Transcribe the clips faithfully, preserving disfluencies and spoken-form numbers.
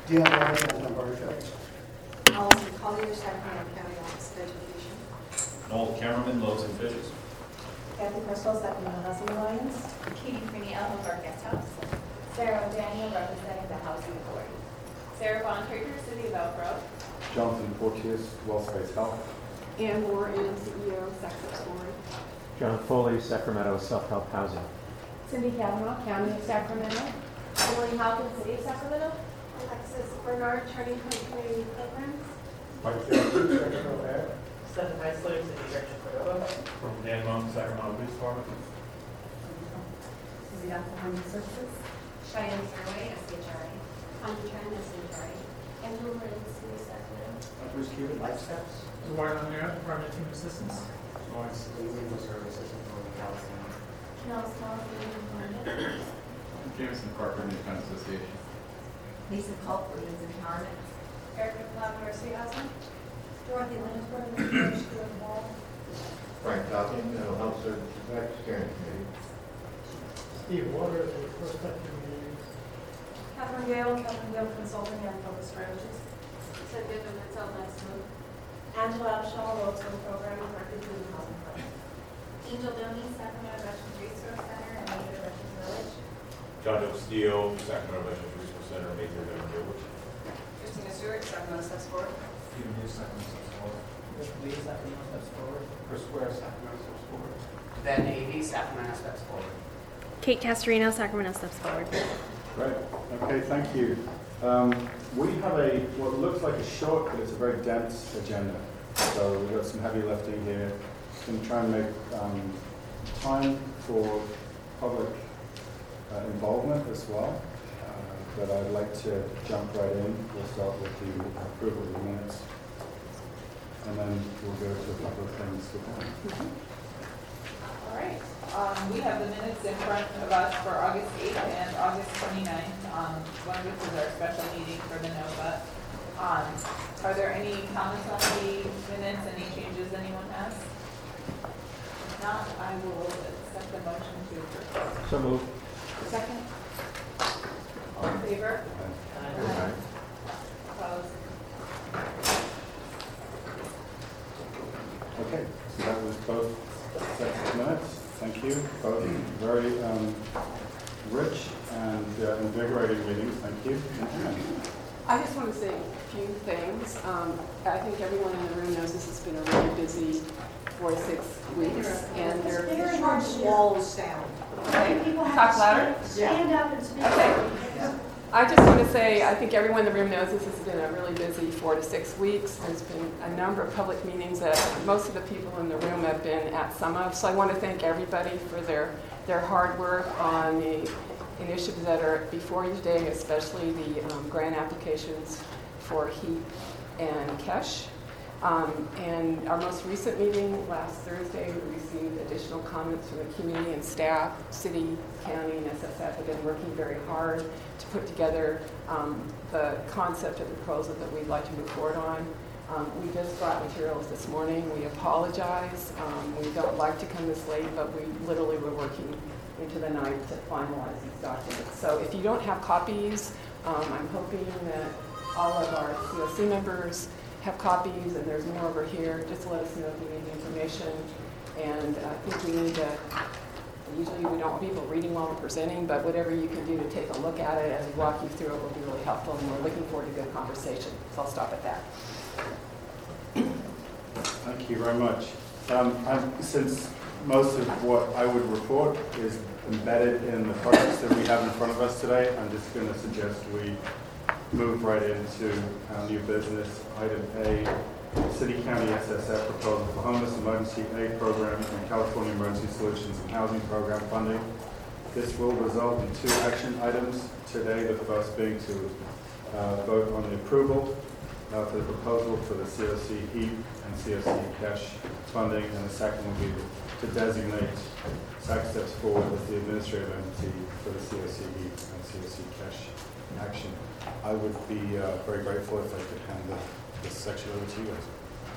Deal Morris, as member of Sheriff. Allison Collier, Sacramento County Office of Education. Noel Cameraman, Loaves and Fishes. Kathy Crystal, Sacramento Housing Alliance. Katie Freeney, Elmwood Park Guest House. Sarah Daniel, representing the Housing Authority. Sarah Von Trigger, City of Elk Grove. Jonathan Porteous, WellSpace Health. Ann Moore, and C E O, Sac Board. John Foley, Sacramento Self-Help Housing. Cindy Kavanaugh, County of Sacramento. Emily Hawkins, City of Sacramento. Alexis Bernard, Turning Point Community Programs. Mike Johnson, Secretary of Air. Stephen Heisler, City Director Cordova. From Dan Monk, Sacramento Police Department. Susie Dawson, Human Services. Cheyenne Fairway, S H R A. Connie Tran, S H R A. Andrew Moran, City of Sacramento. Bruce Cuban, Life Steps. Eduardo Almira, Department of Human Assistance. Lawrence Lee, Legal Services, Northern California. Janelle Small, Legal Environment. Jameson Parker Independent Association. Lisa Culp, Women's Empowerment. Erica Cloud, City Housing. Dorothy Lansford, Mental Stuart Hall. Frank Falcon, Mental Health Services Act Steering Committee. Steve Waters, with First Sector Meetings. Catherine Gale, Catherine Gale Consulting and Public Strategies. Cynthia Domintel, Next Move. Angela Abshall, Roseville Program, Director of the Housing Program. Angel Domi, Sacramento Veterans Resource Center and Native Veterans Village. John Doe Steele, Sacramento Veterans Resource Center, Major Veteran Village. Christina Stewart, Sacramento Steps Forward. Stephen Hughes, Sacramento Steps Forward. Richard Lee, Sacramento Steps Forward. Chris Ware, Sacramento Steps Forward. Ben Navy, Sacramento Steps Forward. Kate Castorino, Sacramento Steps Forward. Great. Okay, thank you. Um, we have a, what looks like a short, but it's a very dense agenda. So we've got some heavy lifting here. Going to try and make um, time for public uh, involvement as well. Uh, but I'd like to jump right in. We'll start with the approval of the minutes. And then we'll go to a couple of things with them. All right, um, we have the minutes in front of us for August eighth and August twenty-ninth, um, one of which is our special meeting for the NOVA. Um, are there any comments on the minutes, any changes anyone has? If not, I will accept the motion to approve. So moved. Second. All in favor? Aye. Opposed? Okay, so that was both sets of minutes. Thank you. Both very um, rich and uh, invigorating meetings. Thank you. And I just want to say a few things. Um, I think everyone in the room knows this has been a really busy four to six weeks, and they're Very hard to swallow sound. Okay. People have Talk to louder? stand up and speak. Okay. I just want to say, I think everyone in the room knows this has been a really busy four to six weeks. There's been a number of public meetings that most of the people in the room have been at some of. So I want to thank everybody for their, their hard work on the initiatives that are before you today, especially the um, grant applications for HEAP and KESH. Um, and our most recent meeting last Thursday, we received additional comments from the community and staff. City, county, and S S F have been working very hard to put together um, the concept of the proposal that we'd like to move forward on. Um, we just got materials this morning. We apologize. Um, we don't like to come this late, but we literally were working into the night to finalize these documents. So if you don't have copies, um, I'm hoping that all of our C O C members have copies, and there's more over here. Just let us know if you need the information. And I think we need to, usually we don't want people reading while we're presenting, but whatever you can do to take a look at it as we walk you through it will be really helpful, and we're looking forward to a good conversation. So I'll stop at that. thank you very much. Um, I'm, since most of what I would report is embedded in the projects that we have in front of us today, I'm just going to suggest we move right into our new business. Item A, City County S S F proposal for homeless emergency aid program and California Emergency Solutions and Housing Program funding. This will result in two action items today, the first being to uh, vote on the approval uh, for the proposal for the C O C HEAP and C O C CASH funding, and the second will be to designate Sac Steps Forward as the administrative entity for the C O C HEAP and C O C CASH action. I would be uh, very grateful if I could hand the, this section over to you guys.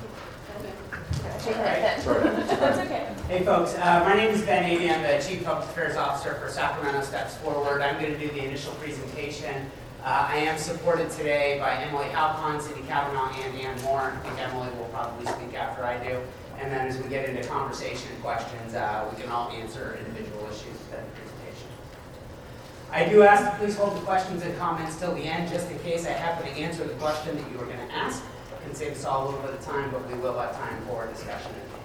Sorry. That's okay. Hey folks, uh, my name is Ben Avey. I'm the Chief Public Affairs Officer for Sacramento Steps Forward. I'm going to do the initial presentation. Uh, I am supported today by Emily Halcon, Cindy Kavanaugh, and Ann Moore. I think Emily will probably speak after I do. And then as we get into conversation and questions, uh, we can all answer individual issues within the presentation. I do ask that please hold the questions and comments till the end, just in case I happen to answer the question that you were going to ask. It can save us all a little bit of time, but we will have time for discussion.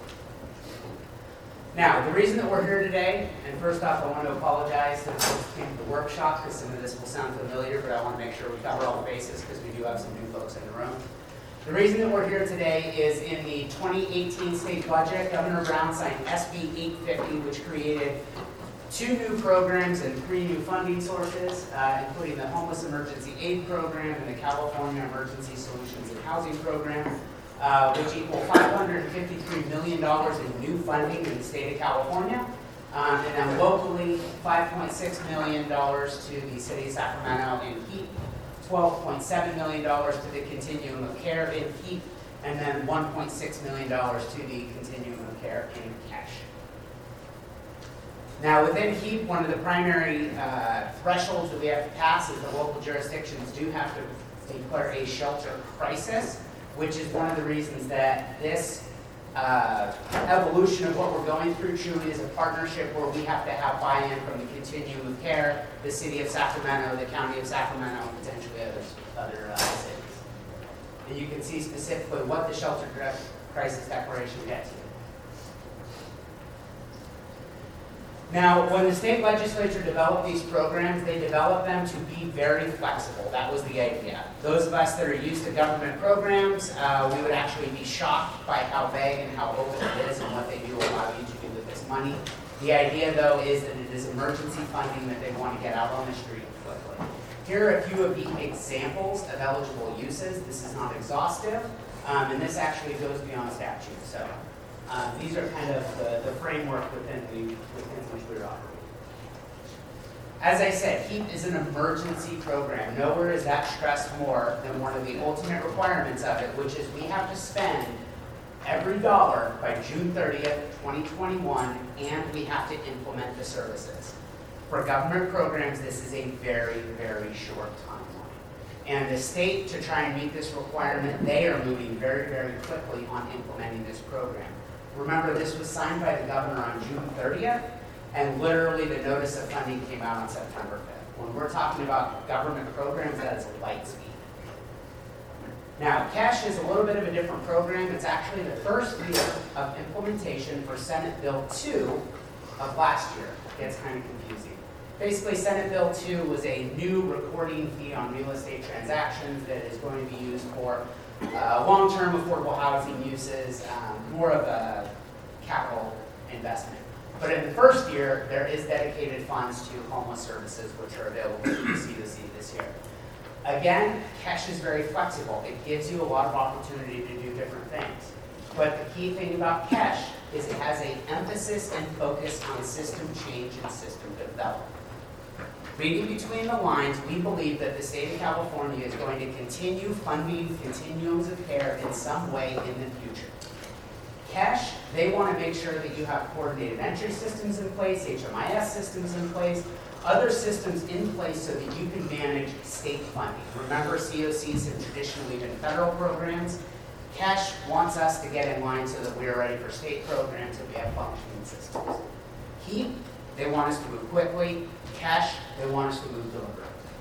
Now, the reason that we're here today, and first off, I want to apologize to the folks who came to the workshop, because some of this will sound familiar, but I want to make sure we cover all the bases, because we do have some new folks in the room. The reason that we're here today is in the twenty eighteen state budget, Governor Brown signed S B eight fifty, which created two new programs and three new funding sources, uh, including the Homeless Emergency Aid Program and the California Emergency Solutions and Housing Program, uh, which equal five hundred fifty-three million dollars in new funding in the state of California. Um, and then locally, five point six million dollars to the city of Sacramento in HEAP, twelve point seven million dollars to the Continuum of Care in HEAP, and then one point six million dollars to the Continuum of Care in cash. Now, within HEAP, one of the primary uh, thresholds that we have to pass is the local jurisdictions do have to declare a shelter crisis, which is one of the reasons that this uh, evolution of what we're going through truly is a partnership where we have to have buy-in from the Continuum of Care, the city of Sacramento, the county of Sacramento, and potentially others, other uh, cities. And you can see specifically what the shelter crisis declaration gets you. Now, when the state legislature developed these programs, they developed them to be very flexible. That was the idea. Those of us that are used to government programs, uh, we would actually be shocked by how vague and how open it is and what they do allow you to do with this money. The idea, though, is that it is emergency funding that they want to get out on the street quickly. Here are a few of the examples of eligible uses. This is not exhaustive, um, and this actually goes beyond statute. So. Um, these are kind of the, the framework within, the, within which we're operating. As I said, HEAP is an emergency program. Nowhere is that stressed more than one of the ultimate requirements of it, which is we have to spend every dollar by June thirtieth, twenty twenty-one, and we have to implement the services. For government programs, this is a very, very short timeline. And the state, to try and meet this requirement, they are moving very, very quickly on implementing this program. Remember, this was signed by the governor on June thirtieth, and literally the notice of funding came out on September fifth. When we're talking about government programs, that is light speed. Now, CASH is a little bit of a different program. It's actually the first year of implementation for Senate Bill two of last year. It gets kind of confusing. Basically, Senate Bill two was a new recording fee on real estate transactions that is going to be used for uh, long-term affordable housing uses, um, more of a capital investment. But in the first year, there is dedicated funds to homeless services, which are available to the C O C this year. Again, CASH is very flexible. It gives you a lot of opportunity to do different things. But the key thing about CASH is it has an emphasis and focus on system change and system development. Reading between the lines, we believe that the state of California is going to continue funding continuums of care in some way in the future. CASH, they want to make sure that you have coordinated entry systems in place, H M I S systems in place, other systems in place so that you can manage state funding. Remember, C O Cs have traditionally been federal programs. CASH wants us to get in line so that we're ready for state programs and we have functioning systems. HEAP, they want us to move quickly. CASH, they want us to move deliberately.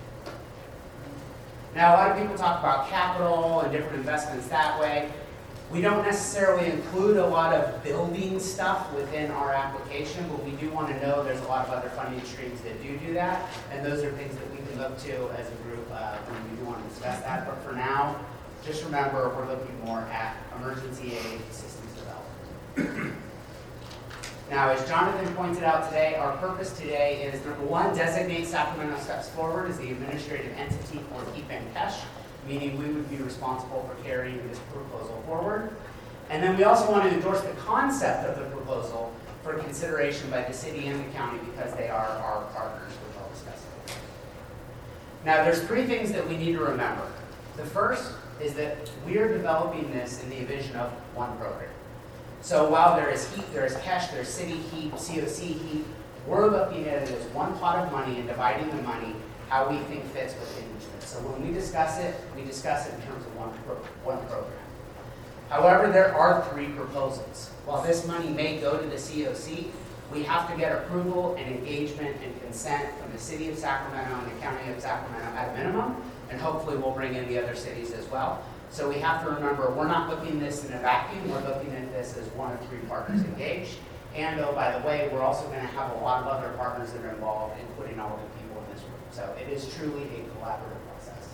Now, a lot of people talk about capital and different investments that way. We don't necessarily include a lot of building stuff within our application, but we do want to know there's a lot of other funding streams that do do that, and those are things that we can look to as a group uh, when we do want to discuss that. But for now, just remember we're looking more at emergency aid systems development. Now, as Jonathan pointed out today, our purpose today is, number one, designate Sacramento Steps Forward as the administrative entity for HEAP and CASH, meaning we would be responsible for carrying this proposal forward. And then we also want to endorse the concept of the proposal for consideration by the city and the county because they are our partners, which I'll discuss later. Now, there's three things that we need to remember. The first is that we are developing this in the vision of one program. So while there is HEAP, there is CASH, there's city HEAP, C O C HEAP, we're looking at it as one pot of money and dividing the money how we think fits within each of it. So when we discuss it, we discuss it in terms of one, pro one program. However, there are three proposals. While this money may go to the C O C, we have to get approval and engagement and consent from the City of Sacramento and the County of Sacramento at a minimum, and hopefully we'll bring in the other cities as well. So we have to remember, we're not looking at this in a vacuum, we're looking at this as one of three partners engaged. And oh, by the way, we're also going to have a lot of other partners that are involved, including all of the people in this room. So it is truly a collaborative process.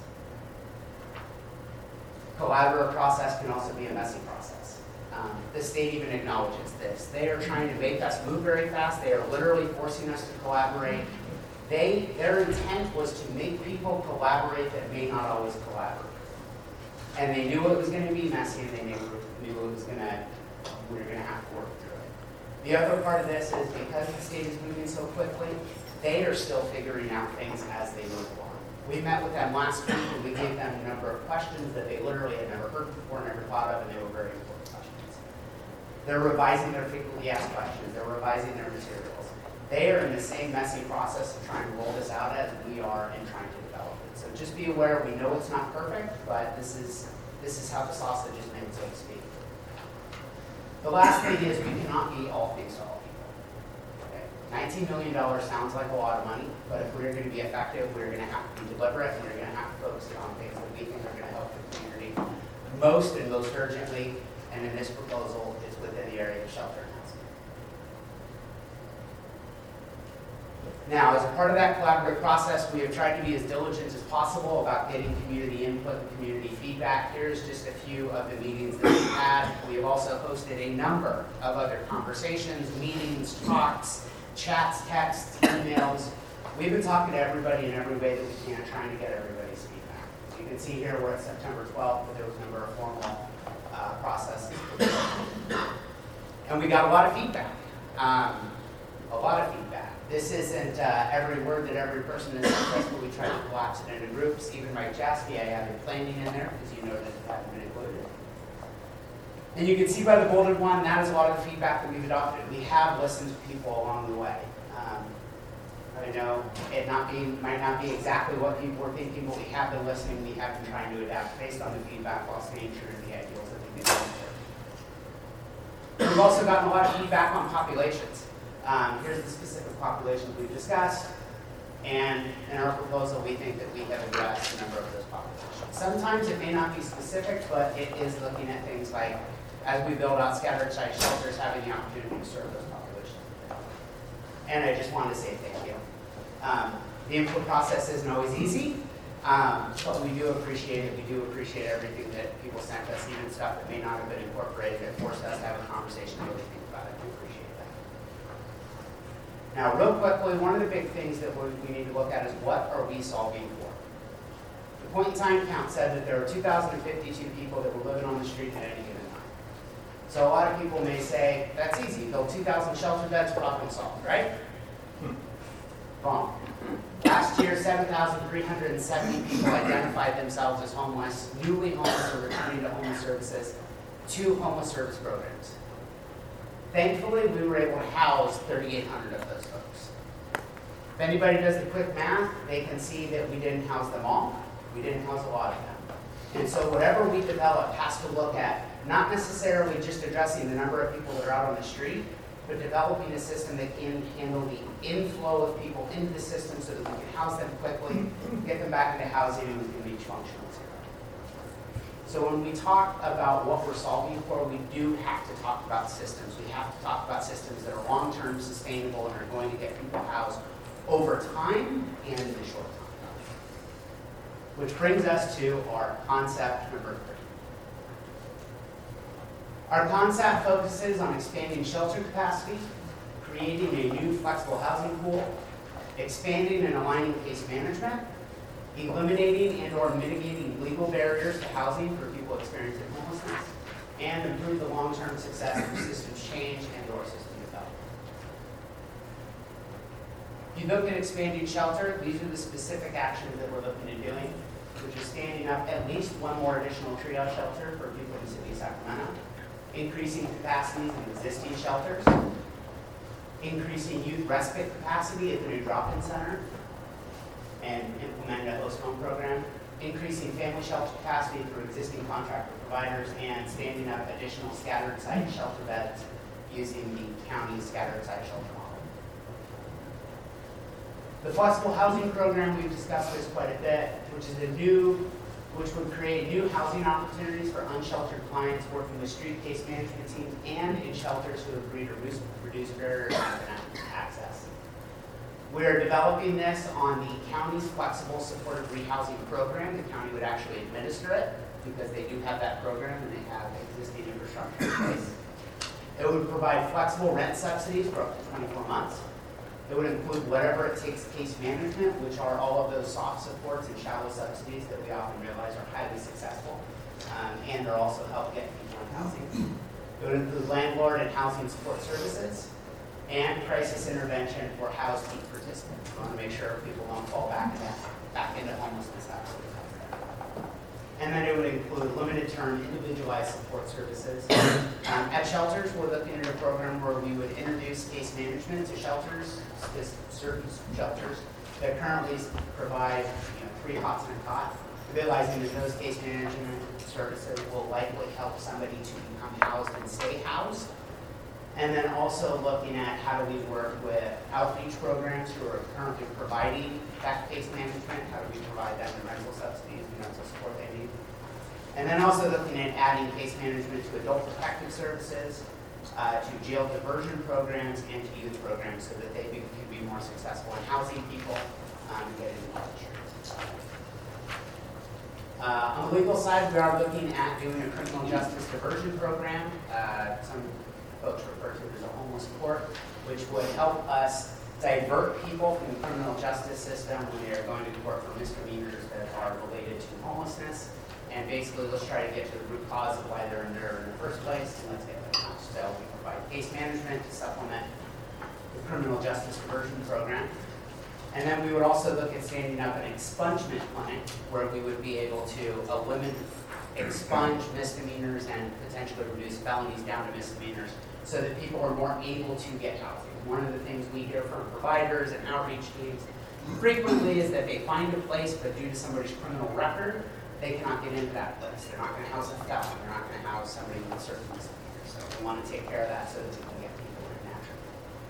Collaborative process can also be a messy process. Um, the state even acknowledges this. They are trying to make us move very fast. They are literally forcing us to collaborate. They, their intent was to make people collaborate that may not always collaborate. And they knew it was going to be messy, and they knew, knew it was going to, we were going to have to work through it. The other part of this is because the state is moving so quickly, they are still figuring out things as they move along. We met with them last week, and we gave them a number of questions that they literally had never heard before, never thought of, and they were very important questions. They're revising their frequently asked questions. They're revising their materials. They are in the same messy process of trying to roll this out as we are in trying to develop it. So just be aware, we know it's not perfect, but this is, this is how the sausage is made, so to speak. The last thing is we cannot be all things to all people. Okay? nineteen million dollars sounds like a lot of money, but if we're going to be effective, we're going to have to be deliberate, and we're going to have to focus on things that we think are going to help the community most and most urgently, and in this proposal, it's within the area of shelter and housing. Now, as a part of that collaborative process, we have tried to be as diligent as possible about getting community input and community feedback. Here's just a few of the meetings that we've had. We have also hosted a number of other conversations, meetings, talks, chats, texts, emails. We've been talking to everybody in every way that we can, trying to get everybody's feedback. You can see here we're at September twelfth, but there was a number of formal uh, processes. And we got a lot of feedback. Um, a lot of feedback. This isn't uh, every word that every person is sent, but we try to collapse it into groups. Even Mike Jasky, I added planning in there because you noticed it hadn't been included. And you can see by the bolded one, that is a lot of the feedback that we've adopted. We have listened to people along the way. Um, I know it not being, might not be exactly what people were thinking, but we have been listening. We have been trying to adapt based on the feedback while staying true to the ideals that we think are important. We've also gotten a lot of feedback on populations. Um, here's the specific populations we've discussed, and in our proposal, we think that we have addressed a number of those populations. Sometimes it may not be specific, but it is looking at things like, as we build out scattered site shelters, having the opportunity to serve those populations. And I just wanted to say thank you. Um, the input process isn't always easy, um, but we do appreciate it. We do appreciate everything that people sent us, even stuff that may not have been incorporated. It forced us to have a conversation and really think about it. We appreciate that. Now, real quickly, one of the big things that we, we need to look at is what are we solving for? The point in time count said that there were two thousand fifty-two people that were living on the street at any given time. So a lot of people may say, that's easy, build two thousand shelter beds, problem solved, right? Hmm. Wrong. Last year, seven thousand three hundred seventy people identified themselves as homeless, newly homeless or returning to homeless services, two homeless service programs. Thankfully, we were able to house thirty-eight hundred of those folks. If anybody does the quick math, they can see that we didn't house them all. We didn't house a lot of them. And so whatever we develop has to look at not necessarily just addressing the number of people that are out on the street, but developing a system that can handle the inflow of people into the system so that we can house them quickly, get them back into housing, and we can reach functional zero. So when we talk about what we're solving for, we do have to talk about systems. We have to talk about systems that are long-term, sustainable, and are going to get people housed over time and in the short term. Which brings us to our concept number three. Our concept focuses on expanding shelter capacity, creating a new flexible housing pool, expanding and aligning case management, eliminating and or mitigating legal barriers to housing for people experiencing homelessness, and improve the long-term success of systems change and or system development. If you look at expanding shelter, these are the specific actions that we're looking at doing, which is standing up at least one more additional triage shelter for people in the city of Sacramento, increasing capacities in existing shelters, increasing youth respite capacity at the new drop-in center, and implemented a host home program, increasing family shelter capacity through existing contractor providers, and standing up additional scattered site shelter beds using the county's scattered site shelter model. The flexible housing program, we've discussed this quite a bit, which is a new, which would create new housing opportunities for unsheltered clients working with street case management teams and in shelters who agree to reduce, reduce barriers to access. We are developing this on the county's flexible supported rehousing program. The county would actually administer it because they do have that program and they have existing infrastructure in place. It would provide flexible rent subsidies for up to twenty-four months. It would include whatever it takes case management, which are all of those soft supports and shallow subsidies that we often realize are highly successful, um, and they're also help get people in housing. It would include landlord and housing support services, and crisis intervention for house heat participants. We want to make sure people don't fall back into, back into homelessness after we come there. And then it would include limited term individualized support services. Um, at shelters, we're looking at a program where we would introduce case management to shelters, this certain shelters that currently provide you know, three hots and a cot, realizing that those case management services will likely help somebody to become housed and stay housed. And then also looking at how do we work with outreach programs who are currently providing that case management, how do we provide them the rental subsidies and rental support they need. And then also looking at adding case management to adult protective services, uh, to jail diversion programs, and to youth programs so that they be, can be more successful in housing people um, and getting health insurance. Uh, on the legal side, we are looking at doing a criminal justice diversion program. Uh, some folks refer to it as a homeless court, which would help us divert people from the criminal justice system when they are going to court for misdemeanors that are related to homelessness. And basically, let's try to get to the root cause of why they're in there in the first place, and let's get them out. So we provide case management to supplement the criminal justice diversion program. And then we would also look at standing up an expungement clinic where we would be able to eliminate, expunge misdemeanors and potentially reduce felonies down to misdemeanors so that people are more able to get housing. One of the things we hear from providers and outreach teams frequently is that they find a place, but due to somebody's criminal record, they cannot get into that place. They're not going to house a felon. They're not going to house somebody with certain misdemeanors. So we want to take care of that so that we can get people in naturally.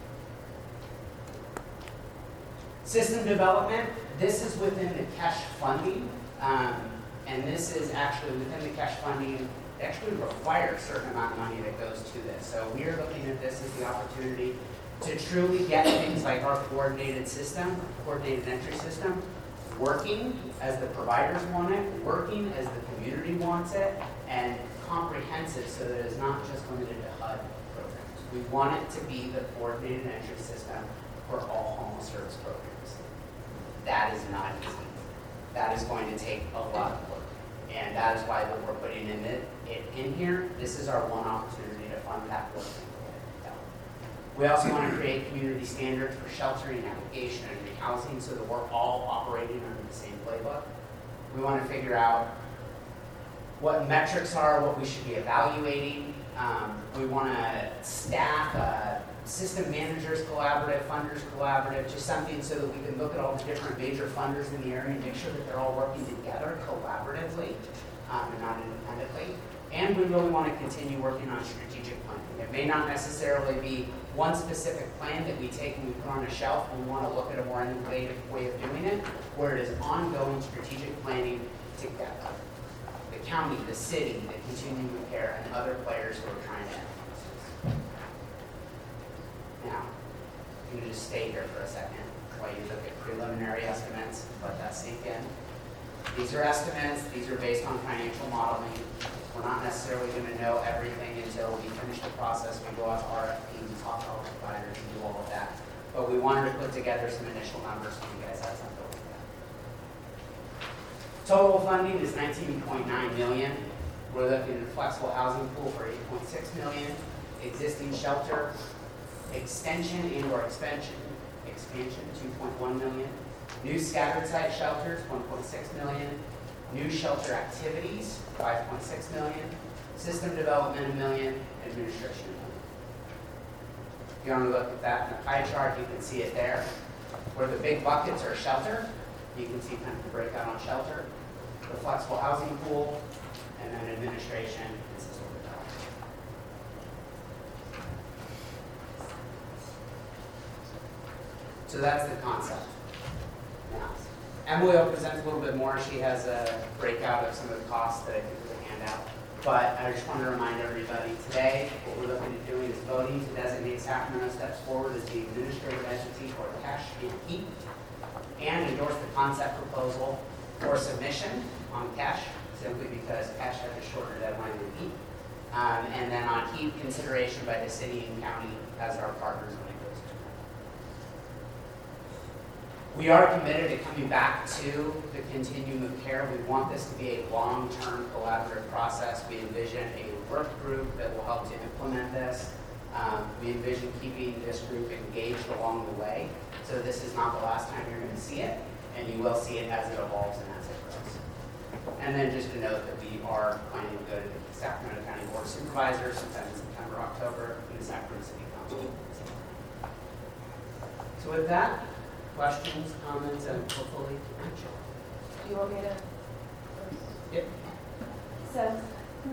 System development. This is within the C A S H funding. Um, and this is actually within the C A S H funding. It actually requires a certain amount of money that goes to this. So we are looking at this as the opportunity to truly get things like our coordinated system, coordinated entry system, working as the providers want it, working as the community wants it, and comprehensive so that it's not just limited to H U D programs. We want it to be the coordinated entry system for all homeless service programs. That is not easy. That is going to take a lot of work. And that is why we're putting in it, it in here. This is our one opportunity to fund that work. We also want to create community standards for sheltering, navigation, and rehousing so that we're all operating under the same playbook. We want to figure out what metrics are, what we should be evaluating. Um, we want to staff a system managers collaborative, funders collaborative, just something so that we can look at all the different major funders in the area and make sure that they're all working together collaboratively um, and not independently. And we really want to continue working on strategic planning. It may not necessarily be one specific plan that we take and we put on a shelf. We want to look at a more innovative way of doing it, where it is ongoing strategic planning together. The county, the city, the continuing care, and other players who are trying to end homelessness. Now, I'm going to just stay here for a second while you look at preliminary estimates, let that sink in. These are estimates. These are based on financial modeling. We're not necessarily going to know everything until we finish the process. We go out to R F Ps, talk to all the providers, and do all of that. But we wanted to put together some initial numbers so you guys have something to look at. Total funding is nineteen point nine million dollars. We're looking at a flexible housing pool for eight point six million dollars. Existing shelter extension and or expansion, expansion two point one million dollars. New scattered site shelters, one point six million dollars. New shelter activities, five point six million dollars. System development, a million. Administration, a million. If you want to look at that in the pie chart, you can see it there. Where the big buckets are shelter, You can see kind of the breakout on shelter, the flexible housing pool, and then administration is this order down. So that's the concept. Now, Emily will present a little bit more. She has a breakout of some of the costs that I think is a handout. But I just want to remind everybody today, what we're looking at doing is voting to designate Sacramento Steps Forward as the administrative entity for cash and heat, and endorse the concept proposal for submission on cash, simply because cash has a shorter deadline than heat. Um, and then on heat, consideration by the city and county as our partners when it goes to them. We are committed to coming back to the continuum of care. We want this to be a long-term collaborative process. We envision a work group that will help to implement this. Um, we envision keeping this group engaged along the way. So this is not the last time you're going to see it, and you will see it as it evolves and as it grows. And then just to note that we are planning to go to the Sacramento County Board of Supervisors sometime in September, October, and the Sacramento City Council. So with that, questions, comments, and hopefully action. Do you want me to? Yep. So,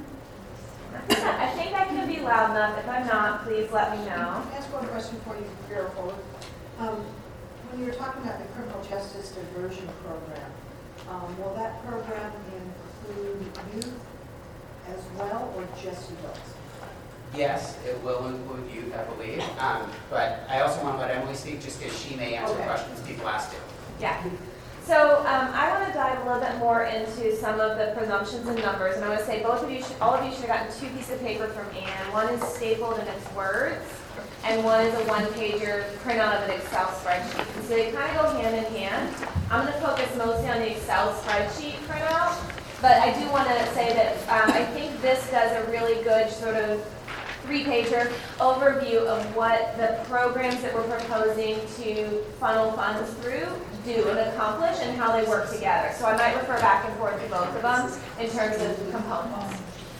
I think I can be loud enough. If I'm not, please let me know. Can I ask one question before you go forward? Um, when you were talking about the criminal justice diversion program, um, will that program include youth as well, or just adults? Yes, it will include youth, I believe. Um, but I also want to let Emily speak just because she may answer Okay. questions people ask too. Yeah. So um, I want to dive a little bit more into some of the presumptions and numbers, and I want to say both of you, should, all of you should have gotten two pieces of paper from Anne. One is stapled in its words, and one is a one-pager printout of an Excel spreadsheet. And so they kind of go hand in hand. I'm going to focus mostly on the Excel spreadsheet printout, but I do want to say that um, I think this does a really good sort of three-pager overview of what the programs that we're proposing to funnel funds through do and accomplish and how they work together. So I might refer back and forth to both of them in terms of components.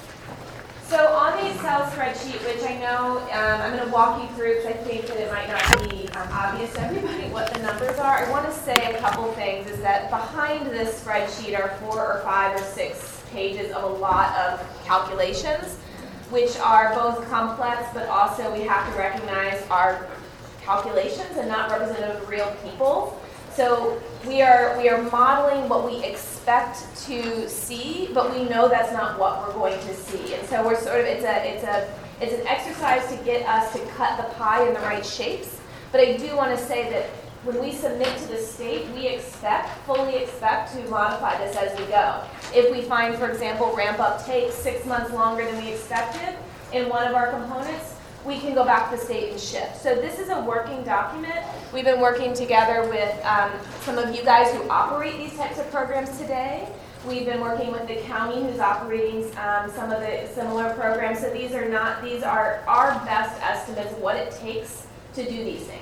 So on the Excel spreadsheet, which I know um, I'm going to walk you through because I think that it might not be um, obvious to everybody what the numbers are, I want to say a couple things is that behind this spreadsheet are four or five or six pages of a lot of calculations, which are both complex, but also we have to recognize are calculations and not representative of real people. So we are we are modeling what we expect to see, but we know that's not what we're going to see. And so we're sort of it's a it's a it's an exercise to get us to cut the pie in the right shapes. But I do want to say that when we submit to the state, we expect, fully expect to modify this as we go. If we find, for example, ramp up takes six months longer than we expected in one of our components, we can go back to the state and shift. So this is a working document. We've been working together with um, some of you guys who operate these types of programs today. We've been working with the county who's operating um, some of the similar programs. So these are not, these are our best estimates of what it takes to do these things.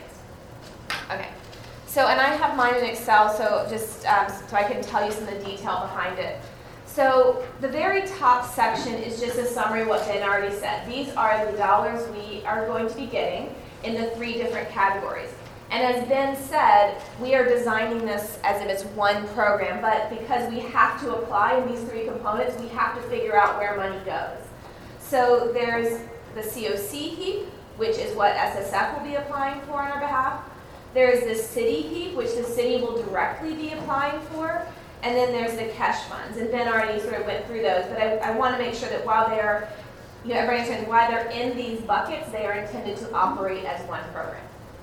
Okay. So, and I have mine in Excel, so just um, so I can tell you some of the detail behind it. So the very top section is just a summary of what Ben already said. These are the dollars we are going to be getting in the three different categories. And as Ben said, we are designing this as if it's one program, but because we have to apply in these three components, we have to figure out where money goes. So there's the C O C heap, which is what S S F will be applying for on our behalf. There's the city heap, which the city will directly be applying for. And then there's the cash funds. And Ben already sort of went through those, but I, I want to make sure that while they're, you know, everybody understands why they're in these buckets, they are intended to operate as one program.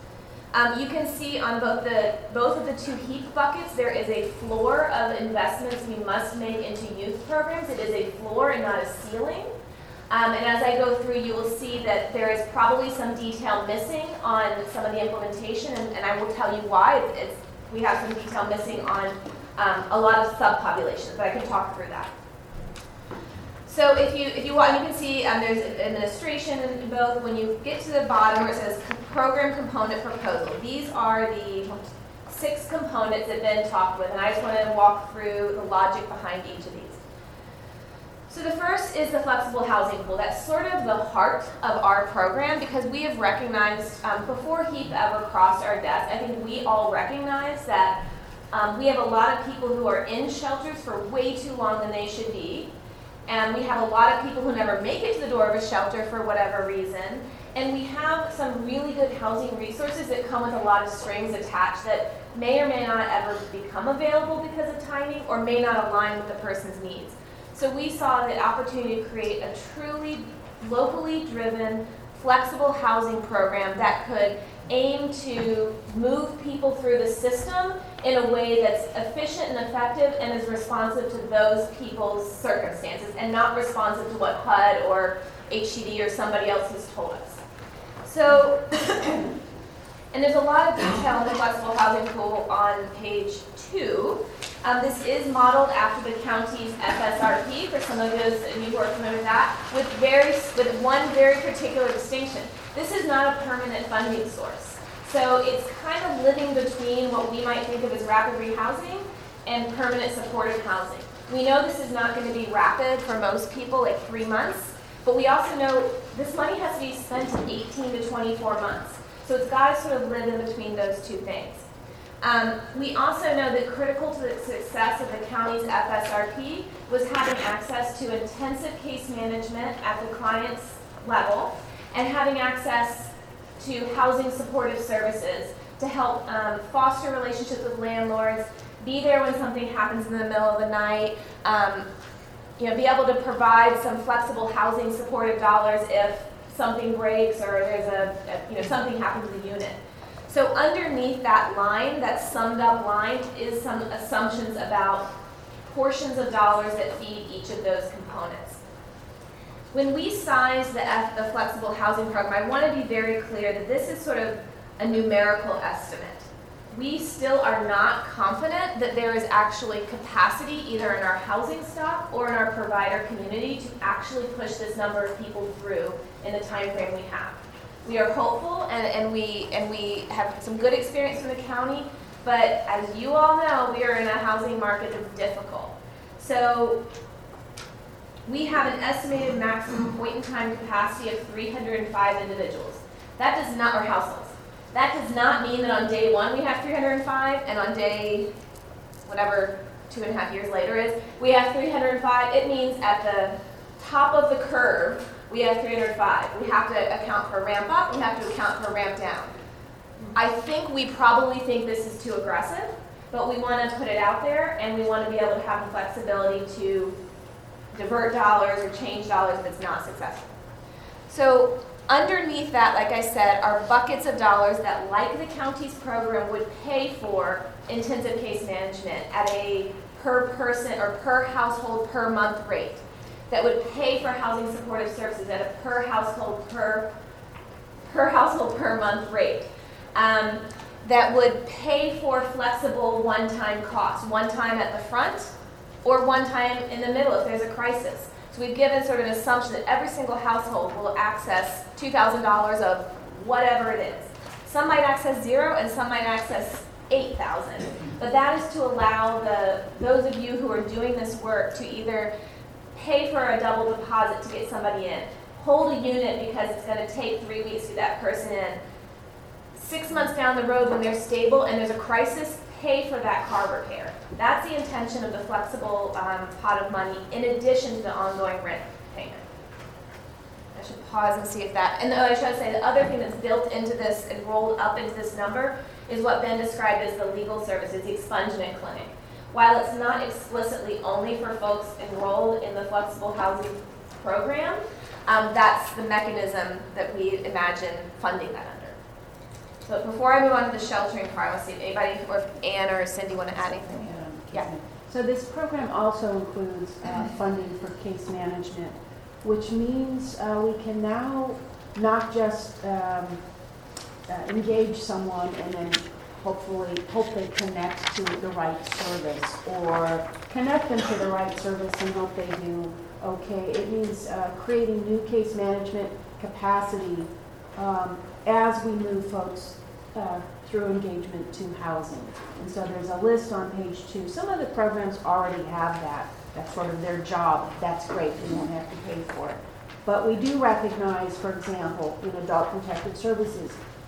Um, you can see on both the both of the two heap buckets, there is a floor of investments we must make into youth programs. It is a floor and not a ceiling. Um, and as I go through, you will see that there is probably some detail missing on some of the implementation, and, and I will tell you why. It's, it's, we have some detail missing on um, a lot of subpopulations, but I can talk through that. So if you if you want, you can see um, there's administration in both. When you get to the bottom where it says program component proposal, these are the six components that Ben talked with, and I just want to walk through the logic behind each of these. So the first is the flexible housing pool. That's sort of the heart of our program because we have recognized, um, before HEAP ever crossed our desk, I think we all recognize that Um, we have a lot of people who are in shelters for way too long than they should be. And we have a lot of people who never make it to the door of a shelter for whatever reason. And we have some really good housing resources that come with a lot of strings attached that may or may not ever become available because of timing or may not align with the person's needs. So we saw the opportunity to create a truly locally driven, flexible housing program that could aim to move people through the system in a way that's efficient and effective and is responsive to those people's circumstances and not responsive to what H U D or H C D or somebody else has told us. So, and there's a lot of detail in the flexible housing tool on page two. Um, this is modeled after the county's F S R P, for some of those of you who are familiar with that, with, very, with one very particular distinction. This is not a permanent funding source. So it's kind of living between what we might think of as rapid rehousing and permanent supportive housing. We know this is not going to be rapid for most people, like three months, but we also know this money has to be spent in eighteen to twenty-four months. So it's got to sort of live in between those two things. Um, we also know that critical to the success of the county's F S R P was having access to intensive case management at the client's level and having access to housing supportive services to help um, foster relationships with landlords, be there when something happens in the middle of the night, um, you know, be able to provide some flexible housing supportive dollars if something breaks or there's a, a you know, something happens to the unit. So underneath that line, that summed up line, is some assumptions about portions of dollars that feed each of those components. When we size the, F, the flexible housing program, I want to be very clear that this is sort of a numerical estimate. We still are not confident that there is actually capacity either in our housing stock or in our provider community to actually push this number of people through in the time frame we have. We are hopeful and, and, we, and we have some good experience from the county, but as you all know, we are in a housing market that's difficult. So we have an estimated maximum point-in-time capacity of three hundred five individuals. That does not, or households. That does not mean that on day one we have three hundred five, and on day, whatever two and a half years later is, we have three hundred five. It means at the top of the curve, we have three hundred five. We have to account for ramp up, we have to account for ramp down. I think we probably think this is too aggressive, but we want to put it out there, and we want to be able to have the flexibility to divert dollars or change dollars if it's not successful. So underneath that, like I said, are buckets of dollars that, like the county's program, would pay for intensive case management at a per person or per household per month rate, that would pay for housing supportive services at a per household per, per household per month rate, um, that would pay for flexible one-time costs, one time at the front or one time in the middle if there's a crisis. So we've given sort of an assumption that every single household will access two thousand dollars of whatever it is. Some might access zero and some might access eight thousand dollars. But that is to allow the those of you who are doing this work to either pay for a double deposit to get somebody in, hold a unit because it's going to take three weeks to get that person in. Six months down the road when they're stable and there's a crisis, pay for that car repair. That's the intention of the flexible um, pot of money in addition to the ongoing rent payment. I should pause and see if that, and oh, I should say the other thing that's built into this and rolled up into this number is what Ben described as the legal services, the expungement clinic. While it's not explicitly only for folks enrolled in the flexible housing program, um, that's the mechanism that we imagine funding that under. So before I move on to the sheltering part, I want to see if anybody, or if Anne or Cindy want to add anything. Yeah. So this program also includes uh, funding for case management, which means uh, we can now not just um, uh, engage someone and then hopefully hope they connect to the right service, or connect them to the right service and hope they do okay. It means uh, creating new case management capacity um, as we move folks uh, through engagement to housing. And so there's a list on page two. Some of the programs already have that. That's sort of their job. That's great. They won't have to pay for it. But we do recognize, for example, in adult protective services,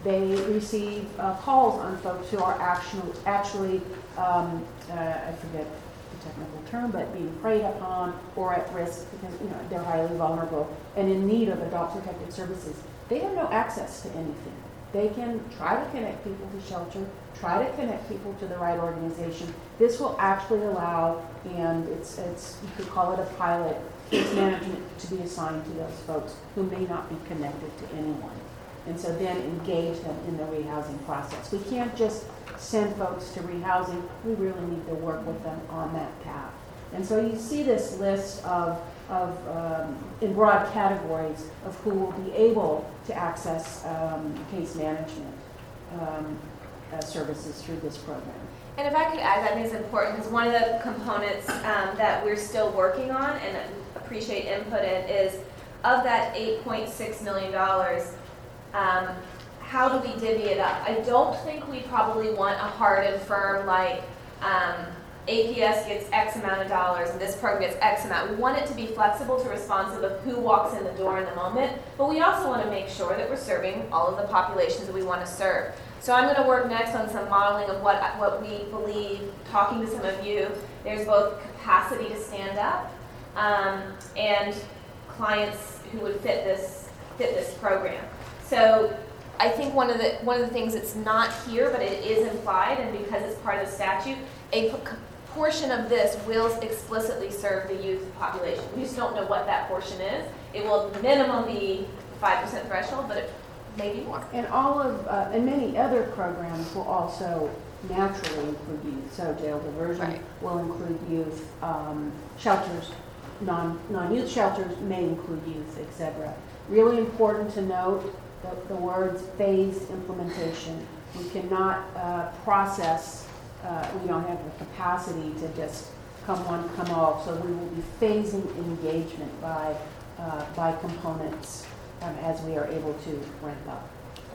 they receive uh, calls on folks who are actually, actually um, uh, I forget the technical term, but being preyed upon or at risk because you know they're highly vulnerable and in need of adult protective services. They have no access to anything. They can try to connect people to shelter, try to connect people to the right organization. This will actually allow, and it's, it's you could call it a pilot, case management to be assigned to those folks who may not be connected to anyone. And so then engage them in the rehousing process. We can't just send folks to rehousing. We really need to work with them on that path. And so you see this list of, of um, in broad categories of who will be able to access um, case management um, uh, services through this program. And if I could add, I think it's important because one of the components um, that we're still working on and appreciate input in is of that eight point six million dollars, um, how do we divvy it up? I don't think we probably want a hard and firm like um, A P S gets X amount of dollars and this program gets X amount. We want it to be flexible to responsive of who walks in the door in the moment, but we also want to make sure that we're serving all of the populations that we want to serve. So I'm going to work next on some modeling of what, what we believe, talking to some of you, there's both capacity to stand up um, and clients who would fit this, fit this program. So I think one of the one of the things that's not here, but it is implied, and because it's part of the statute, a p- portion of this will explicitly serve the youth population. We just don't know what that portion is. It will minimum be five percent threshold, but it may be more. And all of, uh, and many other programs will also naturally include youth. So jail diversion Right. will include youth. Um, shelters, non, non-youth shelters may include youth, et cetera. Really important to note the, the words phased implementation. We cannot uh, process, uh, we don't have the capacity to just come one, come all. So we will be phasing engagement by, uh, by components um, as we are able to ramp up.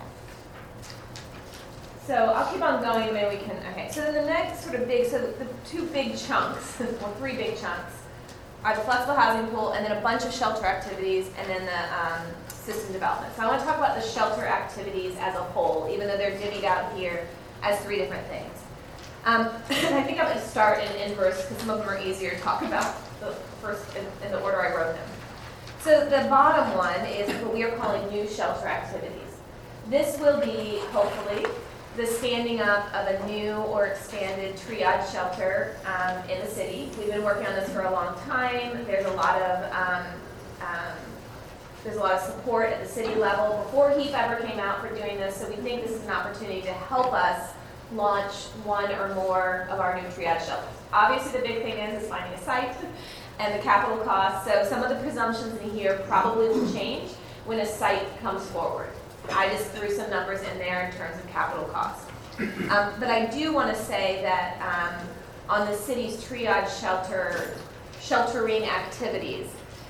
So I'll keep on going and maybe we can, okay. So then the next sort of big, so the two big chunks, or three big chunks, are the flexible housing pool and then a bunch of shelter activities and then the um, system development. So I want to talk about the shelter activities as a whole, even though they're divvied out here as three different things. Um, and I think I'm going to start in inverse because some of them are easier to talk about the first in, in the order I wrote them. So the bottom one is what we are calling new shelter activities. This will be, hopefully, the standing up of a new or expanded triage shelter um, in the city. We've been working on this for a long time. There's a lot of um, um, there's a lot of support at the city level before HEAP ever came out for doing this. So we think this is an opportunity to help us launch one or more of our new triage shelters. Obviously, the big thing is is finding a site and the capital costs. So some of the presumptions in here probably will change when a site comes forward. I just threw some numbers in there in terms of capital costs. Um, but I do want to say that um, on the city's triage shelter, sheltering activities,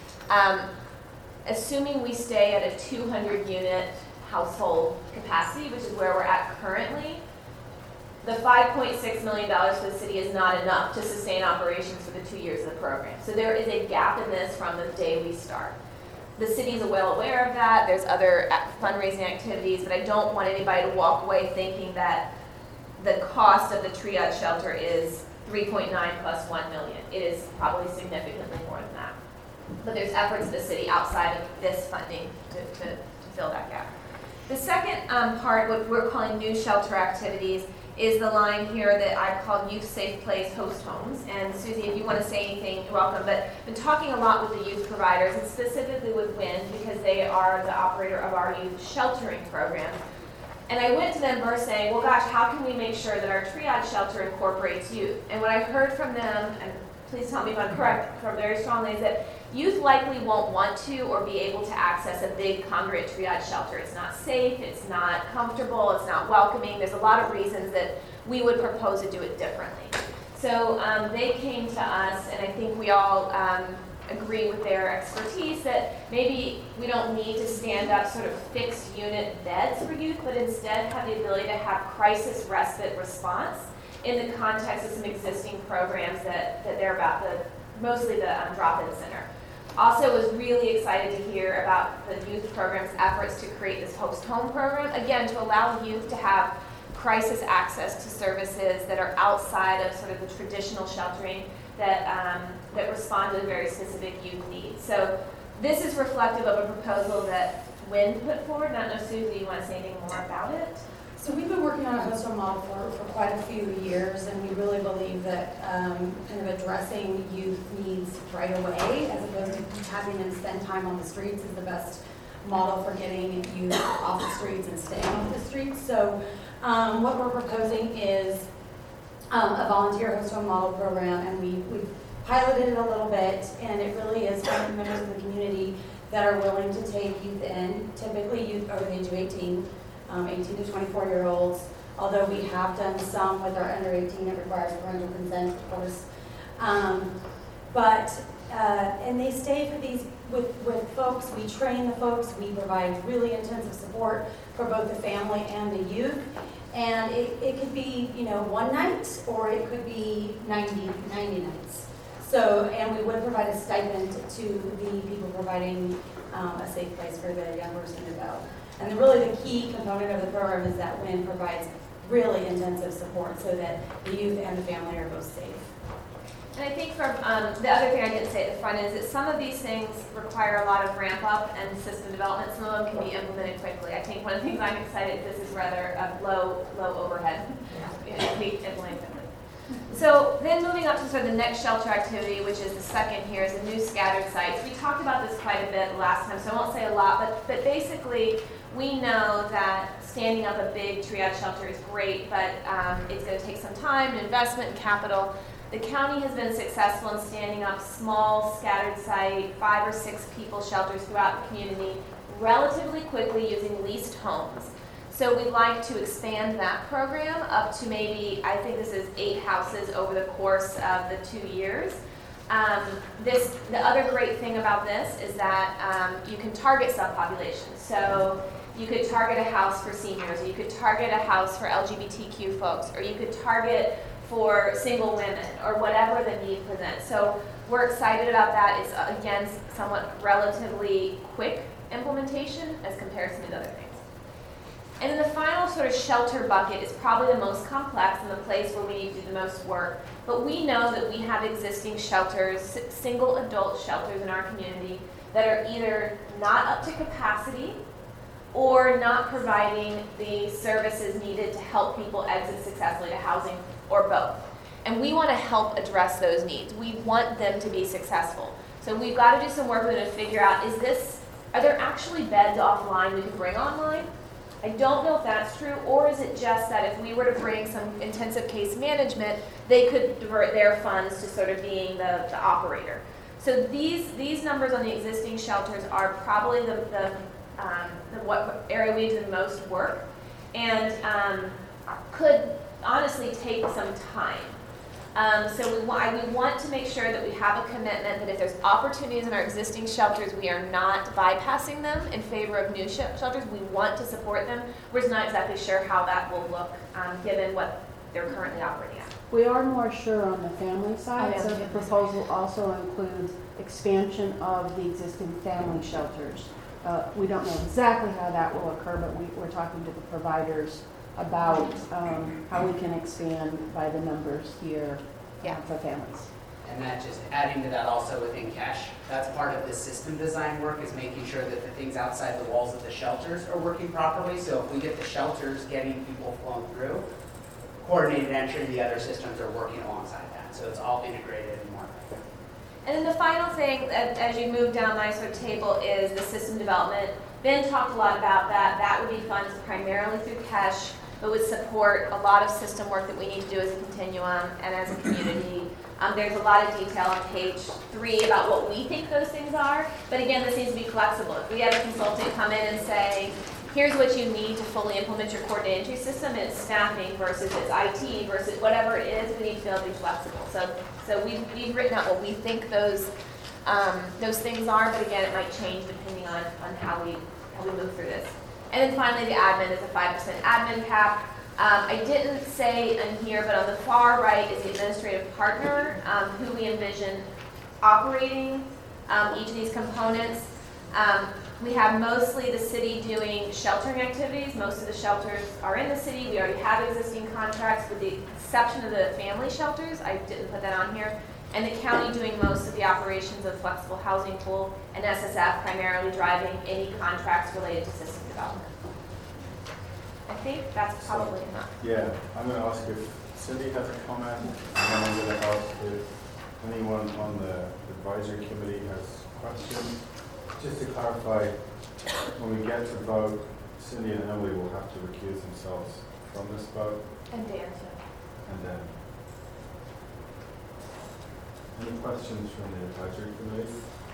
um, assuming we stay at a two hundred unit household capacity, which is where we're at currently, the five point six million dollars for the city is not enough to sustain operations for the two years of the program. So there is a gap in this from the day we start. The cities are well aware of that. There's other fundraising activities, but I don't want anybody to walk away thinking that the cost of the triage shelter is three point nine plus one million. It is probably significantly more than that. But there's efforts of the city outside of this funding to, to, to fill that gap. The second um, part, what we're calling new shelter activities, is the line here that I called Youth Safe Place Host Homes. And Susie, if you want to say anything, you're welcome. But I've been talking a lot with the youth providers, and specifically with WIN, because they are the operator of our youth sheltering program. And I went to them first saying, well, gosh, how can we make sure that our triage shelter incorporates youth? And what I heard from them, and please tell me if I'm correct, from very strongly, is that youth likely won't want to or be able to access a big congregate triage shelter. It's not safe, it's not comfortable, it's not welcoming. There's a lot of reasons that we would propose to do it differently. So um, they came to us, and I think we all um, agree with their expertise that maybe we don't need to stand up sort of fixed unit beds for youth, but instead have the ability to have crisis respite response in the context of some existing programs that, that they're about, the, mostly the um, drop-in center. Also was really excited to hear about the youth program's efforts to create this host home program, again, to allow youth to have crisis access to services that are outside of sort of the traditional sheltering that, um, that respond to very specific youth needs. So this is reflective of a proposal that Wynn put forward. I don't know, Susie, you want to say anything more about it? So we've been working on a host home model for, for quite a few years, and we really believe that um, kind of addressing youth needs right away, as opposed to having them spend time on the streets, is the best model for getting youth off the streets and staying off the streets. So um, what we're proposing is um, a volunteer host home model program, and we, we've piloted it a little bit, and it really is finding members of the community that are willing to take youth in, typically youth over the age of eighteen. Um, eighteen to twenty-four year olds, although we have done some with our under eighteen, it requires parental consent, of course. Um, but, uh, and they stay for these, with, with folks, we train the folks, we provide really intensive support for both the family and the youth. And it, it could be, you know, one night, or it could be ninety, ninety nights. So, and we would provide a stipend to the people providing um, a safe place for the young person to go. And really the key component of the program is that Wynn provides really intensive support so that the youth and the family are both safe. And I think from um, the other thing I didn't say at the front is that some of these things require a lot of ramp up and system development. Some of them can be implemented quickly. I think one of the things I'm excited, this is rather a low, low overhead. You know, it can be implemented quickly. So then moving up to sort of the next shelter activity, which is the second here, is the new scattered sites. We talked about this quite a bit last time, so I won't say a lot, but, but basically we know that standing up a big triage shelter is great, but um, it's going to take some time, investment, and capital. The county has been successful in standing up small, scattered site, five or six people shelters throughout the community relatively quickly using leased homes. So we'd like to expand that program up to maybe, I think this is eight houses over the course of the two years. Um, this, the other great thing about this is that um, you can target subpopulations. So you could target a house for seniors, or you could target a house for L G B T Q folks, or you could target for single women, or whatever the need presents. So we're excited about that. It's, uh, again, somewhat relatively quick implementation as compared to the other things. And then the final sort of shelter bucket is probably the most complex and the place where we need to do the most work. But we know that we have existing shelters, single adult shelters in our community that are either not up to capacity or not providing the services needed to help people exit successfully to housing, or both. And we want to help address those needs. We want them to be successful. So we've got to do some work with them to figure out, is this, are there actually beds offline we can bring online? I don't know if that's true, or is it just that if we were to bring some intensive case management, they could divert their funds to sort of being the, the operator. So these these numbers on the existing shelters are probably the, the, um, the what area we do the most work, and um, could honestly take some time. Um, so we, wa we want to make sure that we have a commitment that if there's opportunities in our existing shelters, we are not bypassing them in favor of new sh shelters. We want to support them. We're just not exactly sure how that will look um, given what they're currently operating at. We are more sure on the family side, Oh, yeah, so okay. the proposal also includes expansion of the existing family shelters. Uh, we don't know exactly how that will occur, but we, we're talking to the providers about um, how we can expand by the numbers here yeah. uh, for families. And that just adding to that also within cash, that's part of the system design work, is making sure that the things outside the walls of the shelters are working properly. So if we get the shelters getting people flowing through, coordinated entry, the other systems are working alongside that. So it's all integrated and more effective. And then the final thing, as you move down my sort of table, is the system development. Ben talked a lot about that. That would be funded primarily through cash, but would support a lot of system work that we need to do as a continuum and as a community. Um, there's a lot of detail on page three about what we think those things are. But again, this needs to be flexible. If we have a consultant come in and say, here's what you need to fully implement your coordinated entry system, and it's staffing versus it's I T versus whatever it is, we need to be able to be flexible. So, so we've, we've written out what we think those um, those things are, but again, it might change depending on, on how we how we move through this. And then finally, the admin is a five percent admin cap. Um, I didn't say in here, but on the far right is the administrative partner, um, who we envision operating um, each of these components. Um, we have mostly the city doing sheltering activities. Most of the shelters are in the city. We already have existing contracts with the exception of the family shelters. I didn't put that on here. And the county doing most of the operations of flexible housing pool, and S S F primarily driving any contracts related to system development. I think that's probably enough. Yeah, I'm going to ask if Cindy has a comment, and then I'm going to ask if anyone on the advisory committee has questions. Just to clarify, when we get to vote, Cindy and Emily will have to recuse themselves from this vote. And Dan too. And then, any questions from the advisory committee?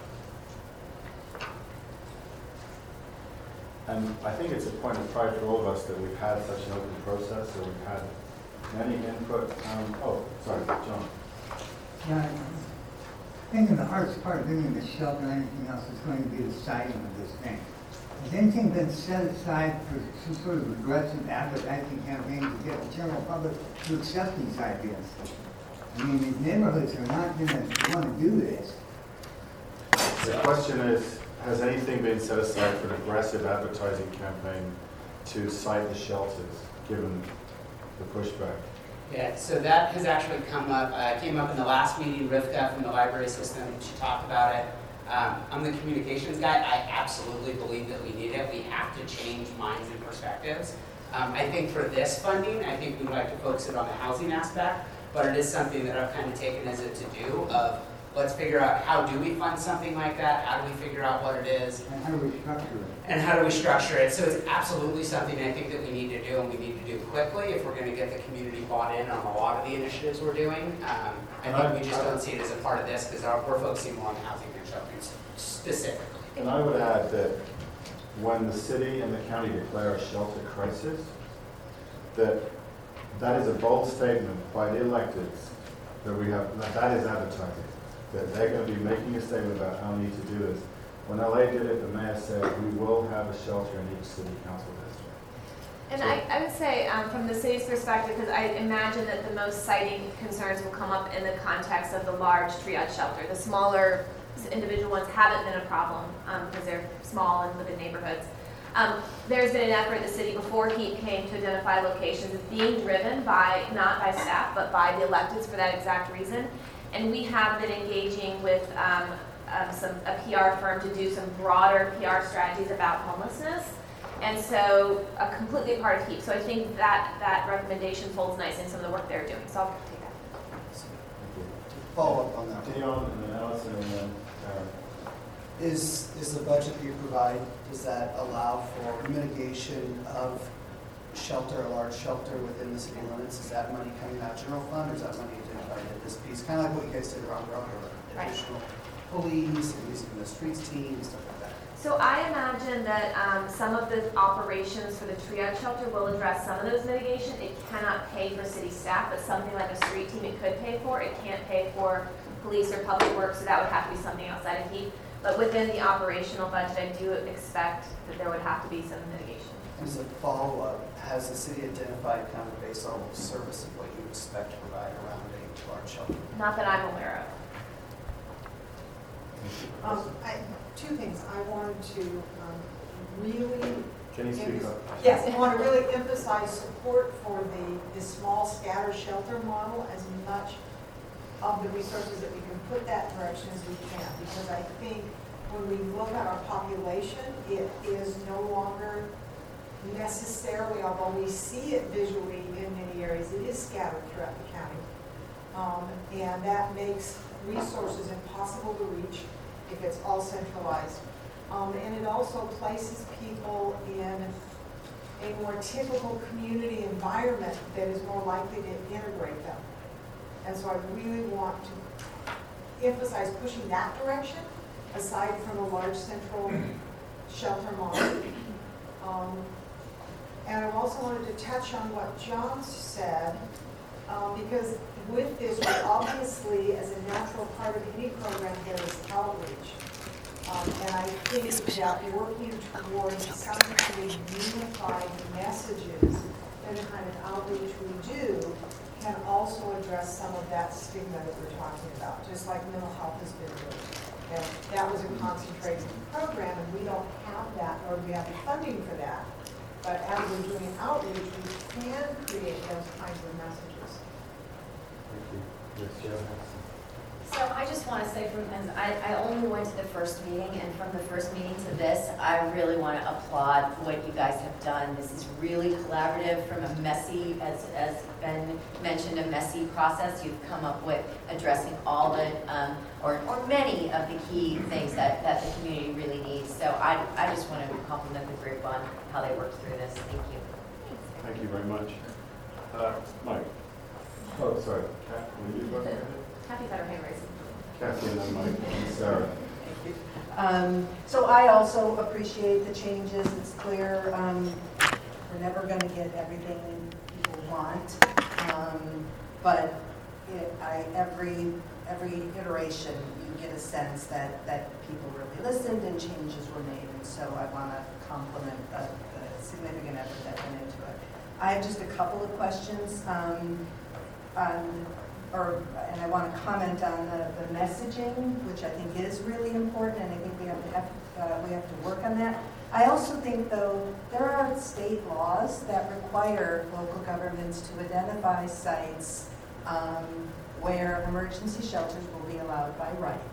And I think it's a point of pride for all of us that we've had such an open process, that we've had many input. Um, oh, sorry, John. Yeah, I think in the hardest part of doing the shelter and anything else is going to be the siting of this thing. Has anything been set aside for some sort of aggressive advertising campaign to get the general public to accept these ideas? I mean, these neighborhoods are not going to want to do this. The question is, has anything been set aside for an aggressive advertising campaign to cite the shelters, given the pushback? Yeah, so that has actually come up, uh, came up in the last meeting. Rivka from the library system, she talked about it. Um, I'm the communications guy. I absolutely believe that we need it. We have to change minds and perspectives. Um, I think for this funding, I think we'd like to focus it on the housing aspect, but it is something that I've kind of taken as a to-do of let's figure out how do we fund something like that, how do we figure out what it is, And how do we structure it? and how do we structure it. So it's absolutely something I think that we need to do, and we need to do quickly if we're going to get the community bought in on a lot of the initiatives we're doing. Um, I think we just don't see it as a part of this because we're focusing more on housing and sheltering specifically. And I would add that when the city and the county declare a shelter crisis, that that is a bold statement by the electeds that we have, that, that is advertising, that they're going to be making a statement about how we need to do this. When L A did it, the mayor said we will have a shelter in each city council district. And So- I, I would say, um, from the city's perspective, because I imagine that the most citing concerns will come up in the context of the large triage shelter. The smaller individual ones haven't been a problem um, because they're small and live in neighborhoods. Um, there's been an effort in the city before HEAP came to identify locations. It's being driven by, not by staff, but by the electeds for that exact reason. And we have been engaging with um, um, some a P R firm to do some broader P R strategies about homelessness. And so, a completely part of HEAP. So I think that that recommendation folds nicely in some of the work they're doing. So I'll take that. Follow up on that. Dion, and then Allison, and then Karen. Is, is the budget that you provide, does that allow for mitigation of shelter, a large shelter within the city limits? Is that money coming out of general fund, or is that money identified at this piece? Kind of like what you guys did around Road River, additional police and using the streets team and stuff like that. So I imagine that um, some of the operations for the triage shelter will address some of those mitigation. It cannot pay for city staff, but something like a street team it could pay for. It can't pay for police or public works, so that would have to be something outside of HEAP. But within the operational budget, I do expect that there would have to be some mitigation. As a follow-up, has the city identified kind of a base level of service of what you expect to provide around a large shelter? Not that I'm aware of. Um, I, two things. I wanted to um, really. Can you speak up? Yes, I want to really emphasize support for the, the small scatter shelter model as much of the resources that we can put that direction as we can. Because I think when we look at our population, it is no longer necessarily, although we see it visually in many areas, it is scattered throughout the county. Um, and that makes resources impossible to reach if it's all centralized. Um, and it also places people in a more typical community environment that is more likely to integrate them. And so I really want to emphasize pushing that direction, aside from a large central shelter model. Um, and I also wanted to touch on what John said, um, because with this, we obviously, as a natural part of any program, there is outreach. Um, and I think that working towards some kind of unified messages and the kind of outreach we do can also address some of that stigma that we're talking about, just like mental health has been doing. And that was a concentrated program, and we don't have that, or we have the funding for that. But as we're doing outreach, we can create those kinds of messages. Thank you. Yes, Joe. So I just want to say, from and I, I only went to the first meeting, and from the first meeting to this, I really want to applaud what you guys have done. This is really collaborative from a messy, as, as Ben mentioned, a messy process. You've come up with addressing all the, um, or, or many of the key things that, that the community really needs. So I, I just want to compliment the group on how they worked through this. Thank you. Thank you very much. Uh, Mike. Oh, sorry. Kat, will you go ahead? Kathy's got her hand raised. Kathy and then Mike and Sarah. Um, so I also appreciate the changes. It's clear um, we're never going to get everything people want, um, but it, I, every every iteration you get a sense that that people really listened and changes were made, and so I want to compliment the, the significant effort that went into it. I have just a couple of questions. Um, on, Or, and I want to comment on the, the messaging, which I think is really important, and I think we have to have, uh, we have to work on that. I also think, though, there are state laws that require local governments to identify sites um, where emergency shelters will be allowed by right.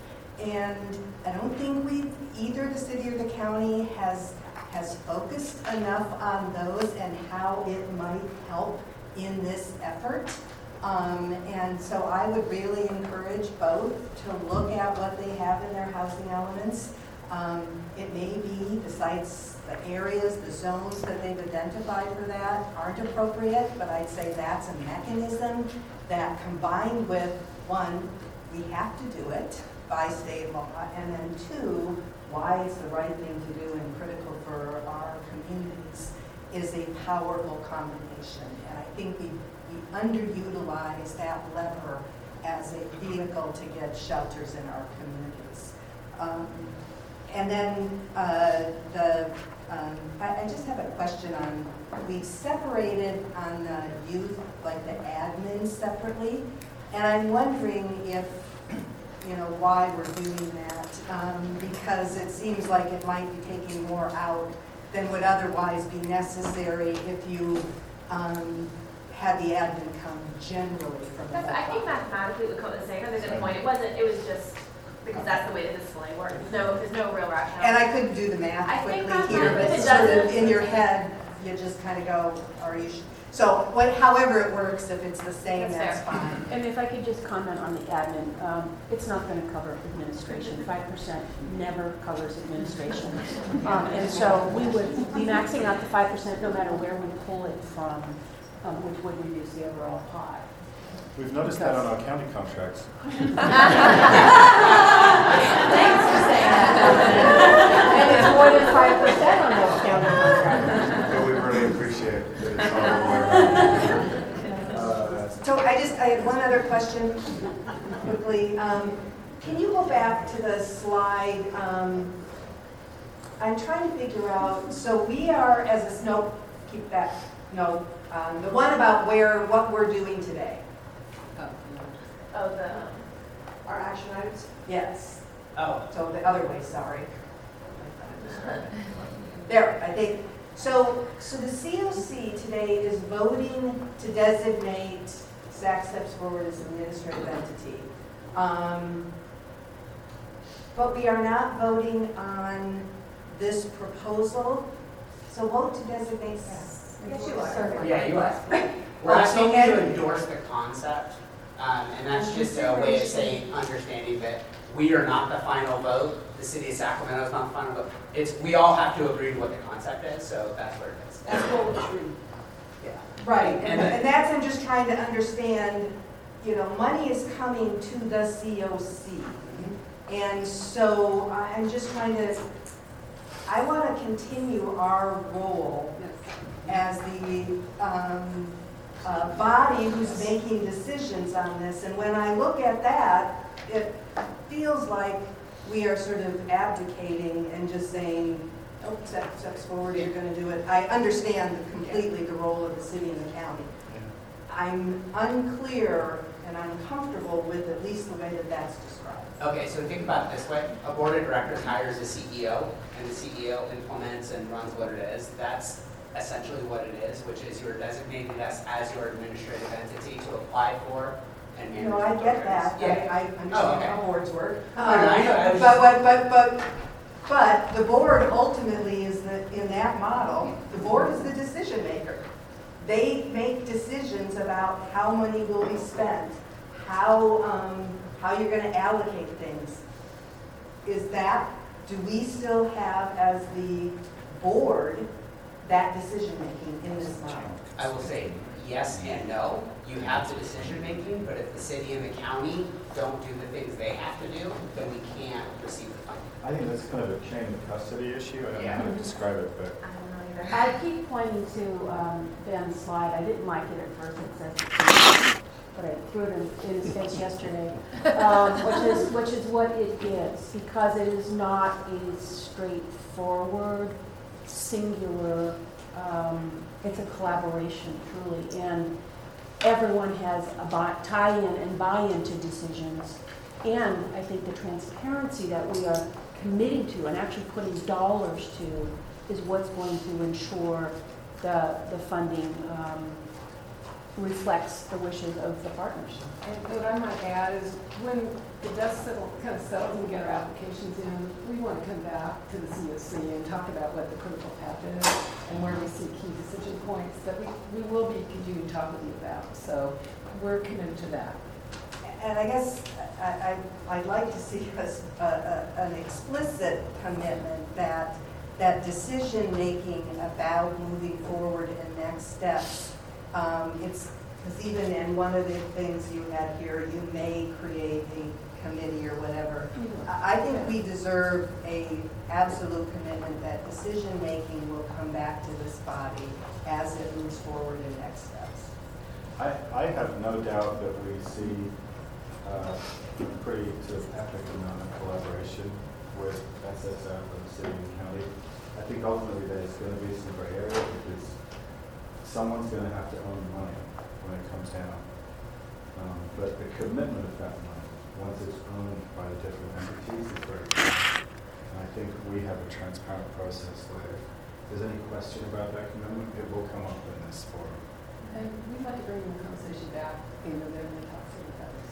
And I don't think we, either the city or the county has, has focused enough on those and how it might help in this effort. Um, and so I would really encourage both to look at what they have in their housing elements. Um, it may be the sites, the areas, the zones that they've identified for that aren't appropriate, but I'd say that's a mechanism that, combined with, one, we have to do it by state law, and then two, why it's the right thing to do and critical for our communities, is a powerful combination. And I think we We underutilize that lever as a vehicle to get shelters in our communities. Um, and then uh, the, um, I, I just have a question on, we separated on the youth, like the admin separately, and I'm wondering if, you know, why we're doing that, um, because it seems like it might be taking more out than would otherwise be necessary if you um, had the admin come generally from the. That's, I think mathematically it would come to the same. That's a good point. It wasn't. It was just because that's the way the display works. There's no, there's no real rationale. And I couldn't do the math I quickly think here, but it it's sort of doesn't- in your head, you just kind of go, are you? Sh-? So, what, however it works, if it's the same, That's that's fair. fine. And if I could just comment on the admin, um, it's not going to cover administration. Five percent never covers administration. Um, and so we would be maxing out the five percent no matter where we pull it from, um, which would reduce the overall pie. We've noticed that on our county contracts. Thanks for saying that. And it's more than five percent on those county contracts. But we really appreciate that it's all aware. Uh, So I just, I had one other question quickly. Um, can you go back to the slide? Um, I'm trying to figure out, so we are, as a, no, keep that, no, um, the one about where, what we're doing today. Oh, the. Our action items? Yes. Oh, so the other way, sorry. There, I think. So, so the C O C today is voting to designate Sac Steps Forward as an administrative entity. Um, but we are not voting on this proposal. So vote to designate. Yes, Yes, you are. Yeah, you are. We're asking you to endorse the concept, um, and that's just a way of saying, understanding that we are not the final vote. The city of Sacramento is not the final vote. It's, we all have to agree to what the concept is, so that's what it is. That's what we're doing. Yeah. Right, and, and that's, I'm just trying to understand, you know, money is coming to the C O C. And so I'm just trying to, I want to continue our role as the um, uh, body who's making decisions on this. And when I look at that, it feels like we are sort of abdicating and just saying, oh, steps, steps forward, you're going to do it. I understand completely the role of the city and the county. I'm unclear and I'm comfortable with at least the way that that's described. Okay, so think about it this way. A board of directors hires a C E O, and the C E O implements and runs what it is. That's essentially what it is, which is you're designated as, as your administrative entity to apply for and manage. You know, I get that, I, Yeah. I Oh, understand okay. how boards work. No, no, I know, I was But, just- but, but, but, but the board ultimately is the, in that model, the board is the decision maker. They make decisions about how money will be spent, how, um, how you're gonna allocate things. Is that, do we still have as the board that decision making in this model? I will say yes and no. You have the decision making, but if the city and the county don't do the things they have to do, then we can't receive the funding. I think that's kind of a chain of custody issue. I don't know how to describe it, but I keep pointing to um, Ben's slide. I didn't like it at first. It says, but I threw it in, in his face yesterday, um, which is which is what it is, because it is not a straightforward, singular. Um, it's a collaboration, truly, and everyone has a buy, tie-in and buy-in to decisions. And I think the transparency that we are committing to and actually putting dollars to is what's going to ensure the, the funding um, reflects the wishes of the partners. And what I might add is when the dust settle, kind of settles and we get our applications in, we want to come back to the C O C and talk about what the critical path is and where we see key decision points that we, we will be continuing to talk with you about. So we're committed to that. And I guess I, I, I'd like to see us, uh, uh, an explicit commitment that, that decision-making about moving forward and next steps, um, it's, because even in one of the things you had here, you may create a committee or whatever. I I think we deserve a absolute commitment that decision-making will come back to this body as it moves forward in next steps. I, I have no doubt that we see uh, a pretty sort of epic amount of collaboration with S S F and the city and county. I think ultimately there's going to be some gray area because someone's going to have to own the money when it comes down. Um, but the commitment of that money, once it's owned by the different entities, is very clear. And I think we have a transparent process where if there's any question about that commitment, it will come up in this forum. And we'd like to bring the conversation back in November and talk to you about this.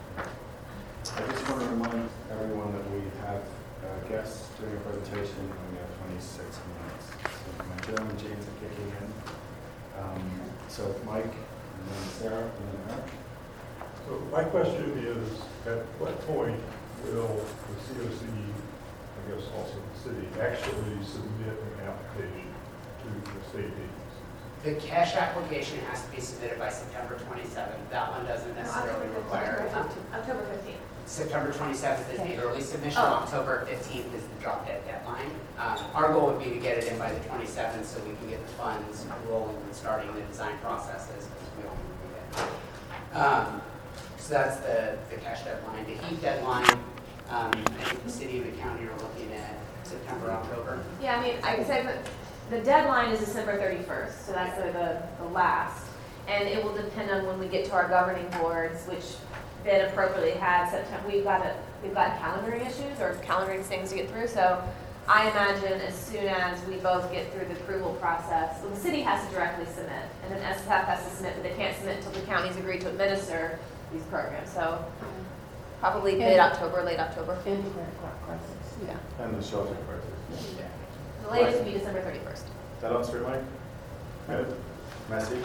I just want to remind everyone that we have uh, guests doing a presentation and we have twenty-six minutes. So my Joe and James are kicking in. Um, so Mike, and then Sarah, and then Eric. So my question is, at what point will the C O C, I guess also the city, actually submit an application to the state agencies? The cash application has to be submitted by September twenty-seventh. That one doesn't necessarily require. October fifteenth. September twenty-seventh is the early submission. Oh. October fifteenth is the drop dead deadline. Um, our goal would be to get it in by the twenty-seventh so we can get the funds rolling and starting the design processes because we don't need it. Um, so that's the, the cash deadline. The heat deadline, um, I think the city and the county are looking at September, October. Yeah, I mean, I can say that the deadline is December thirty-first, so that's the, the, the last. And it will depend on when we get to our governing boards, which Ben appropriately had September. We've got a, we've got calendaring issues or calendaring things to get through. So I imagine as soon as we both get through the approval process, well, the city has to directly submit, and then S F has to submit, but they can't submit until the counties agree to administer these programs. So probably mid-October, late October. And the credit card crisis. Yeah. And the shelter crisis. Yeah. The latest will be December thirty-first. Is that answer, Mike? Good. Messy?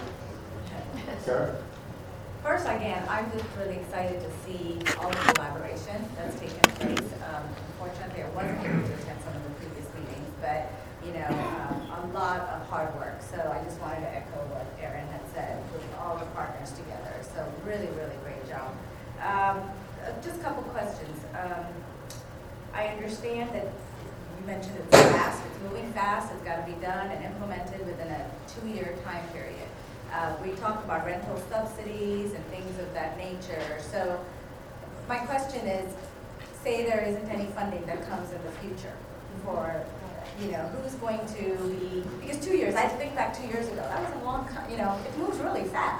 Sarah? First, again, I'm just really excited to see all the collaboration that's taken place. Um, unfortunately, I wasn't able to attend some of the previous meetings, but, you know, um, a lot of hard work. So I just wanted to echo what Erin had said, putting all the partners together. So really, really great job. Um, just a couple questions. Um, I understand that you mentioned it's fast, it's moving fast, it's got to be done and implemented within a two-year time period. Uh, we talked about rental subsidies and things of that nature. So my question is, say there isn't any funding that comes in the future for, you know, who's going to be, because two years, I think back two years ago, that was a long time, you know, it moves really fast.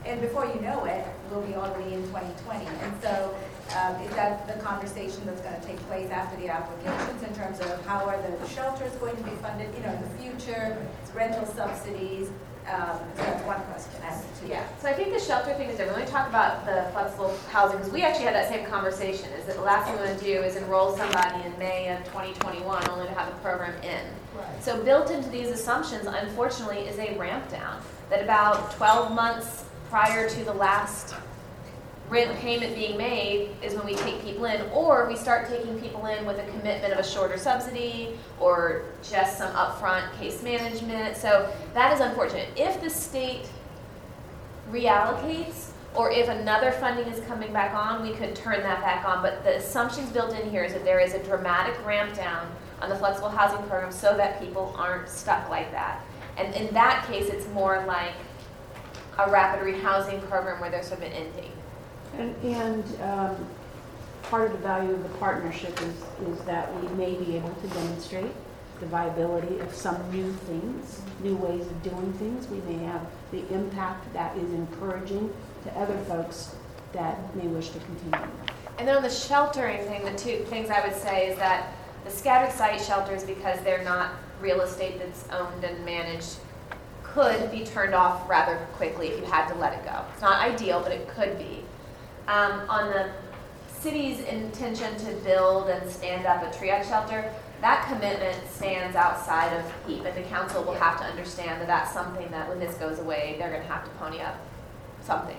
And before you know it, we'll be already in twenty twenty. And so um, is that the conversation that's going to take place after the applications in terms of how are the shelters going to be funded, you know, in the future, rental subsidies? Um, so that's one question. Yeah, so I think the shelter thing is different. Let me talk about the flexible housing, because we actually had that same conversation, is that the last thing we want to do is enroll somebody in May of twenty twenty-one only to have the program in. Right. So built into these assumptions, unfortunately, is a ramp down, that about twelve months prior to the last rent payment being made is when we take people in, or we start taking people in with a commitment of a shorter subsidy or just some upfront case management. So that is unfortunate. If the state reallocates, or if another funding is coming back on, we could turn that back on. But the assumptions built in here is that there is a dramatic ramp down on the flexible housing program so that people aren't stuck like that. And in that case, it's more like a rapid rehousing program where there's sort of an ending. And, and um, part of the value of the partnership is, is that we may be able to demonstrate the viability of some new things, new ways of doing things. We may have the impact that is encouraging to other folks that may wish to continue. And then on the sheltering thing, the two things I would say is that the scattered site shelters, because they're not real estate that's owned and managed, could be turned off rather quickly if you had to let it go. It's not ideal, but it could be. Um, on the city's intention to build and stand up a triage shelter, that commitment stands outside of H E A P, and the council will have to understand that that's something that when this goes away, they're going to have to pony up something.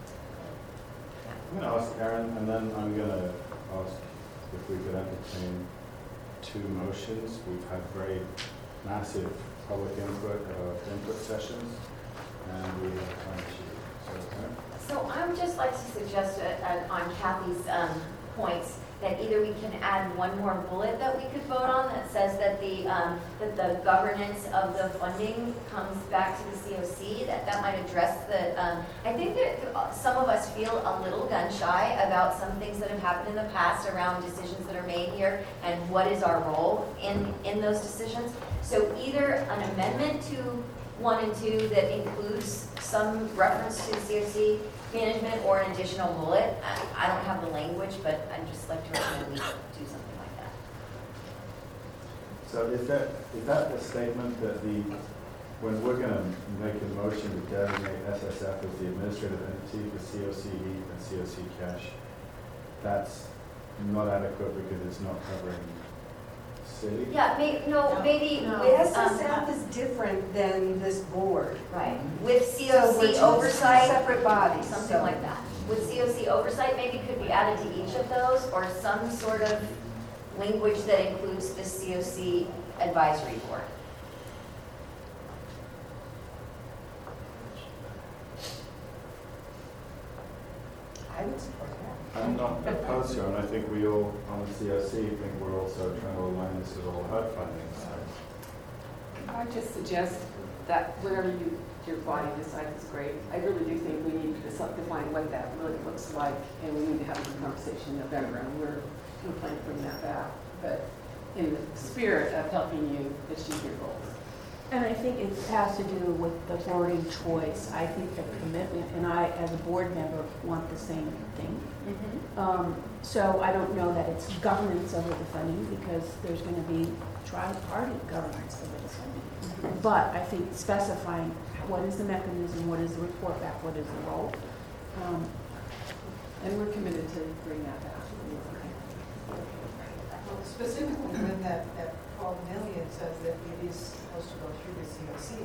I'm going to ask Aaron, and then I'm going to ask if we could entertain two motions. We've had very massive public input, uh, input sessions, and we have time to, so, Aaron? So I would just like to suggest uh, uh, on Kathy's um, points that either we can add one more bullet that we could vote on that says that the um, that the governance of the funding comes back to the C O C, that that might address the, um, I think that some of us feel a little gun shy about some things that have happened in the past around decisions that are made here and what is our role in, in those decisions. So either an amendment to one and two that includes some reference to the C O C management or an additional bullet. I, I don't have the language, but I'd just like to recommend we do something like that. So is that, is that the statement that the, when we're going to make a motion to designate S S F as the administrative entity for C O C E and C O C cash, that's not adequate because it's not covering city? Yeah, may, no, maybe No, with, S S um, F is different than this board. right, with C So O we're C two oversight, separate bodies, something so- like that. With C O C oversight, maybe could be added to each of those, or some sort of language that includes the C O C advisory board. I would support that. I'm not opposed to it, and I think we all, on the C O C, think we're also trying to align this with all H U D funding, so. I just suggest that whatever you, your body decides is great. I really do think we need to define what that really looks like, and we need to have this conversation in November, and we're going to plan to bring that back. But in the spirit of helping you achieve your goals. And I think it has to do with the wording choice. I think the commitment, and I, as a board member, want the same thing. Mm-hmm. Um, so I don't know that it's governance over the funding because there's going to be tri-party governance over the funding. Mm-hmm. But I think specifying what is the mechanism, what is the report back, what is the role. Um, and we're committed to bring that back. Well, specifically when that, that twelve million says that it is supposed to go through the C O C.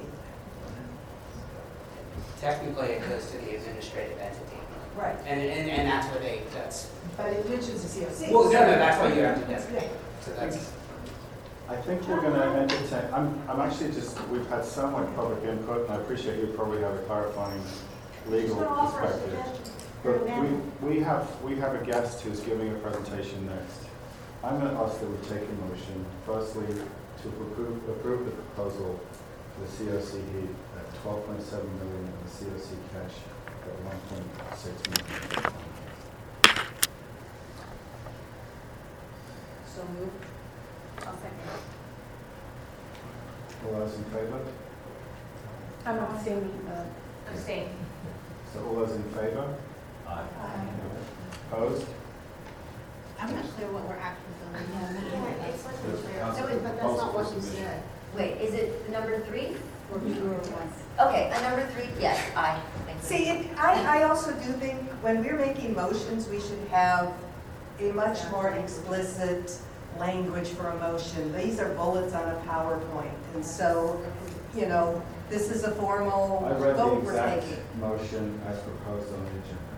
Technically, it goes to the administrative entity. Right. And, and, and that's what they, that's, But it mentions the C O C. well, no, no, that's why you have to designate. So that's, I think we're going to entertain, I'm, I'm actually just, we've had so much public input, and I appreciate you probably have a clarifying legal perspective. But we, we have, we have a guest who's giving a presentation next. I'm going to ask that we take a motion, firstly, to approve, approve the proposal for the C O C E at twelve point seven million and the C O C cash at one point six million. So moved. I'll second. All those in favor? I'm abstaining. Uh, Abstain. So all those in favor? Aye. Opposed? I'm not clear what we're actually doing. Yeah, it's There's So, council but that's proposal not what for you submission. said. Wait, is it number three? Or we were once. Okay, a number three, yes, aye. Thank you. See, it- I, I also do think when we're making motions, we should have a much more explicit language for a motion. These are bullets on a PowerPoint, and so, you know, this is a formal I read the vote we're exact taking. motion as proposed on the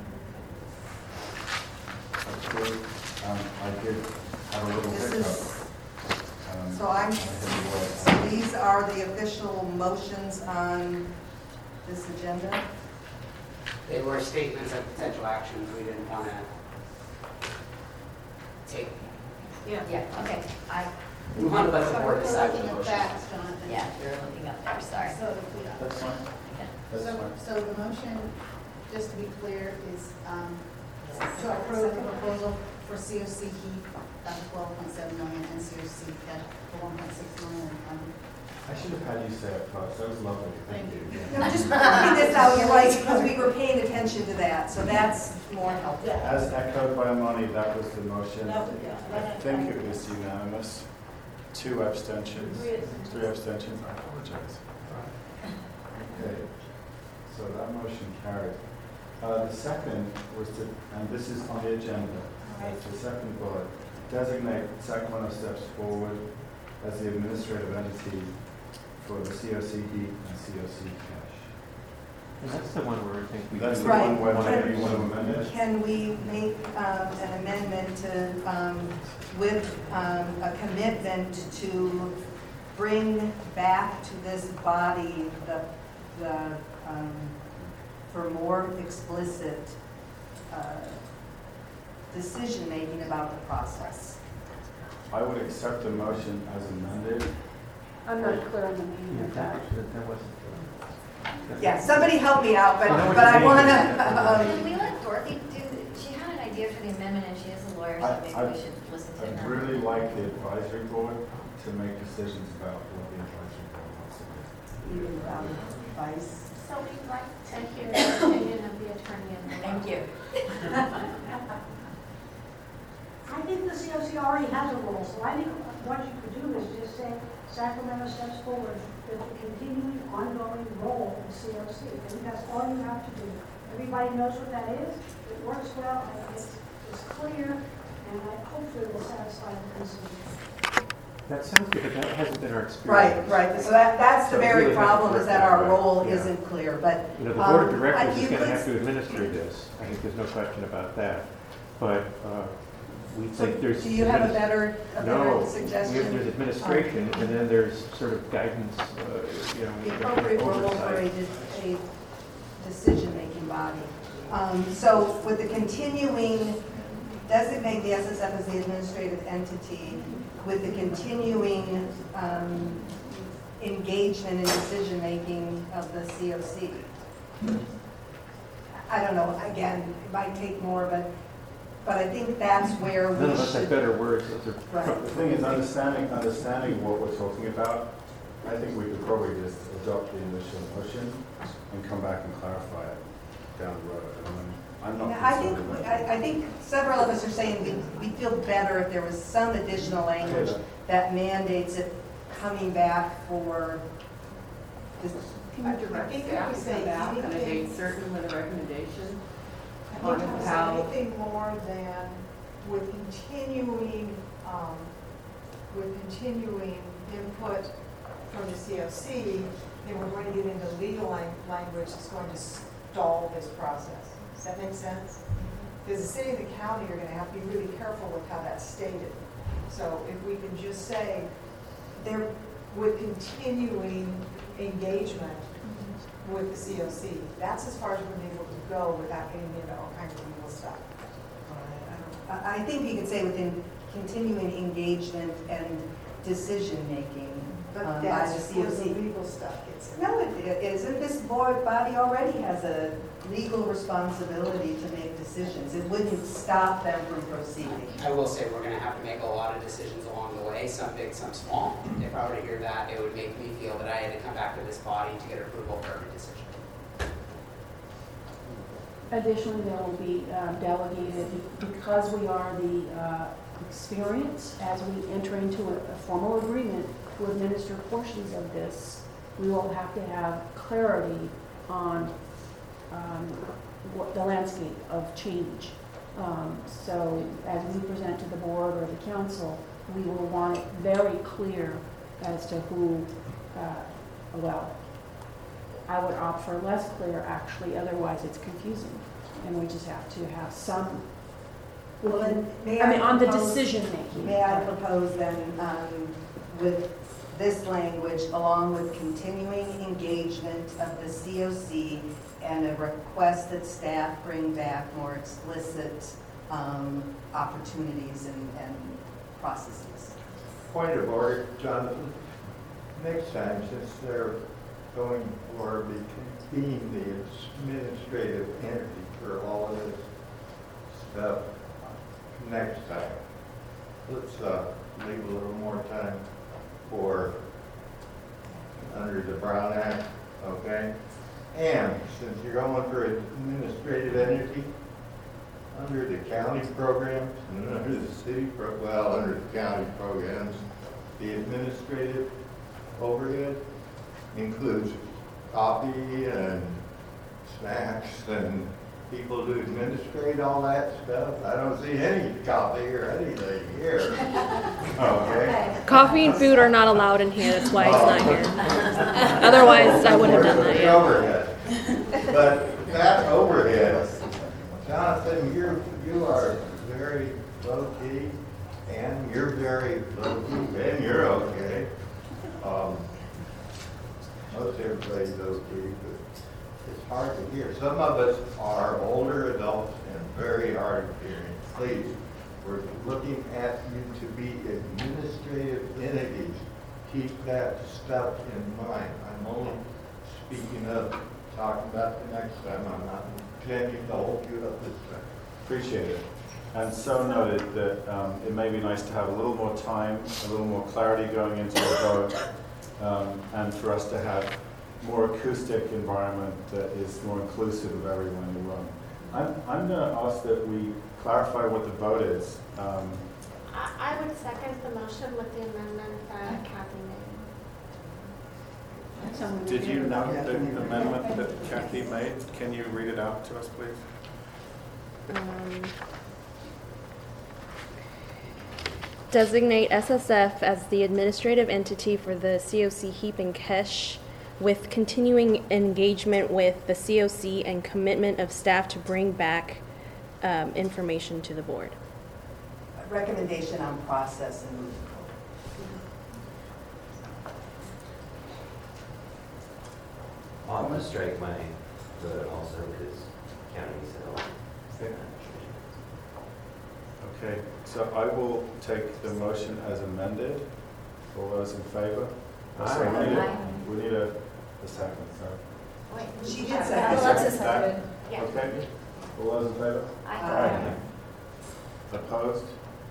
agenda. Actually, um, I did have a little This hiccup. is- Um, So I'm, I hit the word. so these are the official motions on this agenda? They were statements of potential actions we didn't want to take. Yeah. Yeah, okay, I, We want to let the So board we're decide the looking at motion. facts, Jonathan. yeah, you're looking up there, sorry. So, if we- That's fine. That's so, fine. so the motion, just to be clear, is, um, to approve the proposal for C O C heat at twelve point seven million and C O C at one point six million. Um, I should have had you say it first. That was lovely. Thank you. No, just pointing this out, you're right, because we were paying attention to that, so that's more helpful. As echoed by Amani, that was the motion. That was- yeah, I that- think it was unanimous. Two abstentions. Three abstentions. I apologize. Okay, so that motion carried. Uh, the second was to, and this is on the agenda, it's the second bullet, designate Sacramento Steps Forward as the administrative entity for the C O C heat and C O C cash. And that's the one where I think we. That's the Right. one where Can- maybe you want to amend it. Can we make um, an amendment to, um, with um, a commitment to bring back to this body the, the, um, for more explicit uh, decision-making about the process? I would accept the motion as amended. I'm not clear on the meaning Yeah, of that, that. that that wasn't. uh, Yeah, somebody help me out, but, I know what but you I mean. want Can to, we let Dorothy do, she had an idea for the amendment and she is a lawyer, so I- maybe I- we should listen to I'd her. really like the advisory board to make decisions about what the advisory board wants to do. even without advice. So we'd like to hear the opinion of the attorney in the law. Thank you. I think the C O C already has a role, so I think what you could do is just say Sacramento Steps Forward with a continuing, ongoing role in C O C. I think that's all you have to do. Everybody knows what that is, it works well, and it's, it's clear, and I hopefully will satisfy the consumer. That sounds good, but that hasn't been our Right, experience. right, so that, that's the So it very really hasn't problem, is worked that that our way. role Yeah. isn't clear, but. You know, the board of um, directors I- is you going to could- have to administer this. I think there's no question about that. But uh, we So think there's. do you have a adminis- better, a No, better suggestion? we have- there's administration, and then there's sort of guidance, uh, you know. The appropriate role for a, oversight. de- a decision-making body. Um, so with the continuing, designate the S S F as the administrative entity, with the continuing um, engagement in decision-making of the C O C. I don't know, again, it might take more, but, but I think that's where we None of us have should. better words. Those are Right. The thing is, understanding, understanding what we're talking about, I think we could probably just adopt the initial motion and come back and clarify it down the road. I mean, I'm not Yeah, I think, concerned about I, I think several of us are saying we, we feel better if there was some additional language Yeah. that mandates it coming back for this. I think if we say back on a date anything, certain with a recommendation I on think if we say how, anything more than with continuing, um, with continuing input from the C O C, then we're going to get into legal lang- language that's going to stall this process. Does that make sense? Because the city and the county are going to have to be really careful with how that's stated. So if we can just say, there, with continuing engagement with the C O C, that's as far as we're able to go without getting into all kinds of legal stuff. I, I think you could say within continuing engagement and decision-making But um, by the that's C O where the C. legal stuff gets in. No, it it isn't. This board body already has a legal responsibility to make decisions. It wouldn't stop them from proceeding. I will say, we're gonna have to make a lot of decisions along the way, some big, some small. If I were to hear that, it would make me feel that I had to come back to this body to get approval for every decision. Additionally, there will be uh, delegated, because we are the uh, experience, as we enter into a a formal agreement to administer portions of this, we will have to have clarity on um, what the landscape of change. Um, So as we present to the board or the council, we will want it very clear as to who, uh, well, I would opt for less clear, actually, otherwise it's confusing. And we just have to have some, Well, then, may I mean, on the propose- decision making. May I propose then, um, with this language, along with continuing engagement of the C O C and a request that staff bring back more explicit um, opportunities and, and processes. Point of order, Jonathan. Next time, since they're going for the convene the administrative entity for all of this stuff, next time, let's uh, leave a little more time for under the Brown Act, okay? And since you're going for an administrative entity, under the county programs and under the city, pro well, under the county programs, the administrative overhead includes coffee and snacks and people to administrate all that stuff. I don't see any coffee or anything here. Okay? Coffee and food are not allowed in here, that's why it's not here. Otherwise, I would have done that, The yeah. overhead. But that overhead, Jonathan, you're, you are very low key, and you're very low key, and you're okay. Um, most everybody's low key, but it's hard to hear. Some of us are older adults and very hard of hearing. Please, we're looking at you to be administrative entities. Keep that stuff in mind. I'm only speaking up, talking about the next time. I'm not intending to hold you up this time. Appreciate it. And so noted that um, it may be nice to have a little more time, a little more clarity going into the vote, um, and for us to have more acoustic environment that is more inclusive of everyone in the room. I'm, I'm going to ask that we clarify what the vote is. Um, I, I would second the motion with the amendment that Kathy made. Did you note the amendment that Kathy made? Can you read it out to us, please? Um, Designate S S F as the administrative entity for the C O C heap and cache, with continuing engagement with the C O C and commitment of staff to bring back um, information to the board. Recommendation on process and I'm gonna strike my vote also because county said. Okay, so I will take the motion as amended. All those in favor? Oh, sorry, we need a, we need a, a second, so. Wait, she did You second. seconded that? seconded. Yeah. Okay. All those in favor? Aye. Aye. Opposed?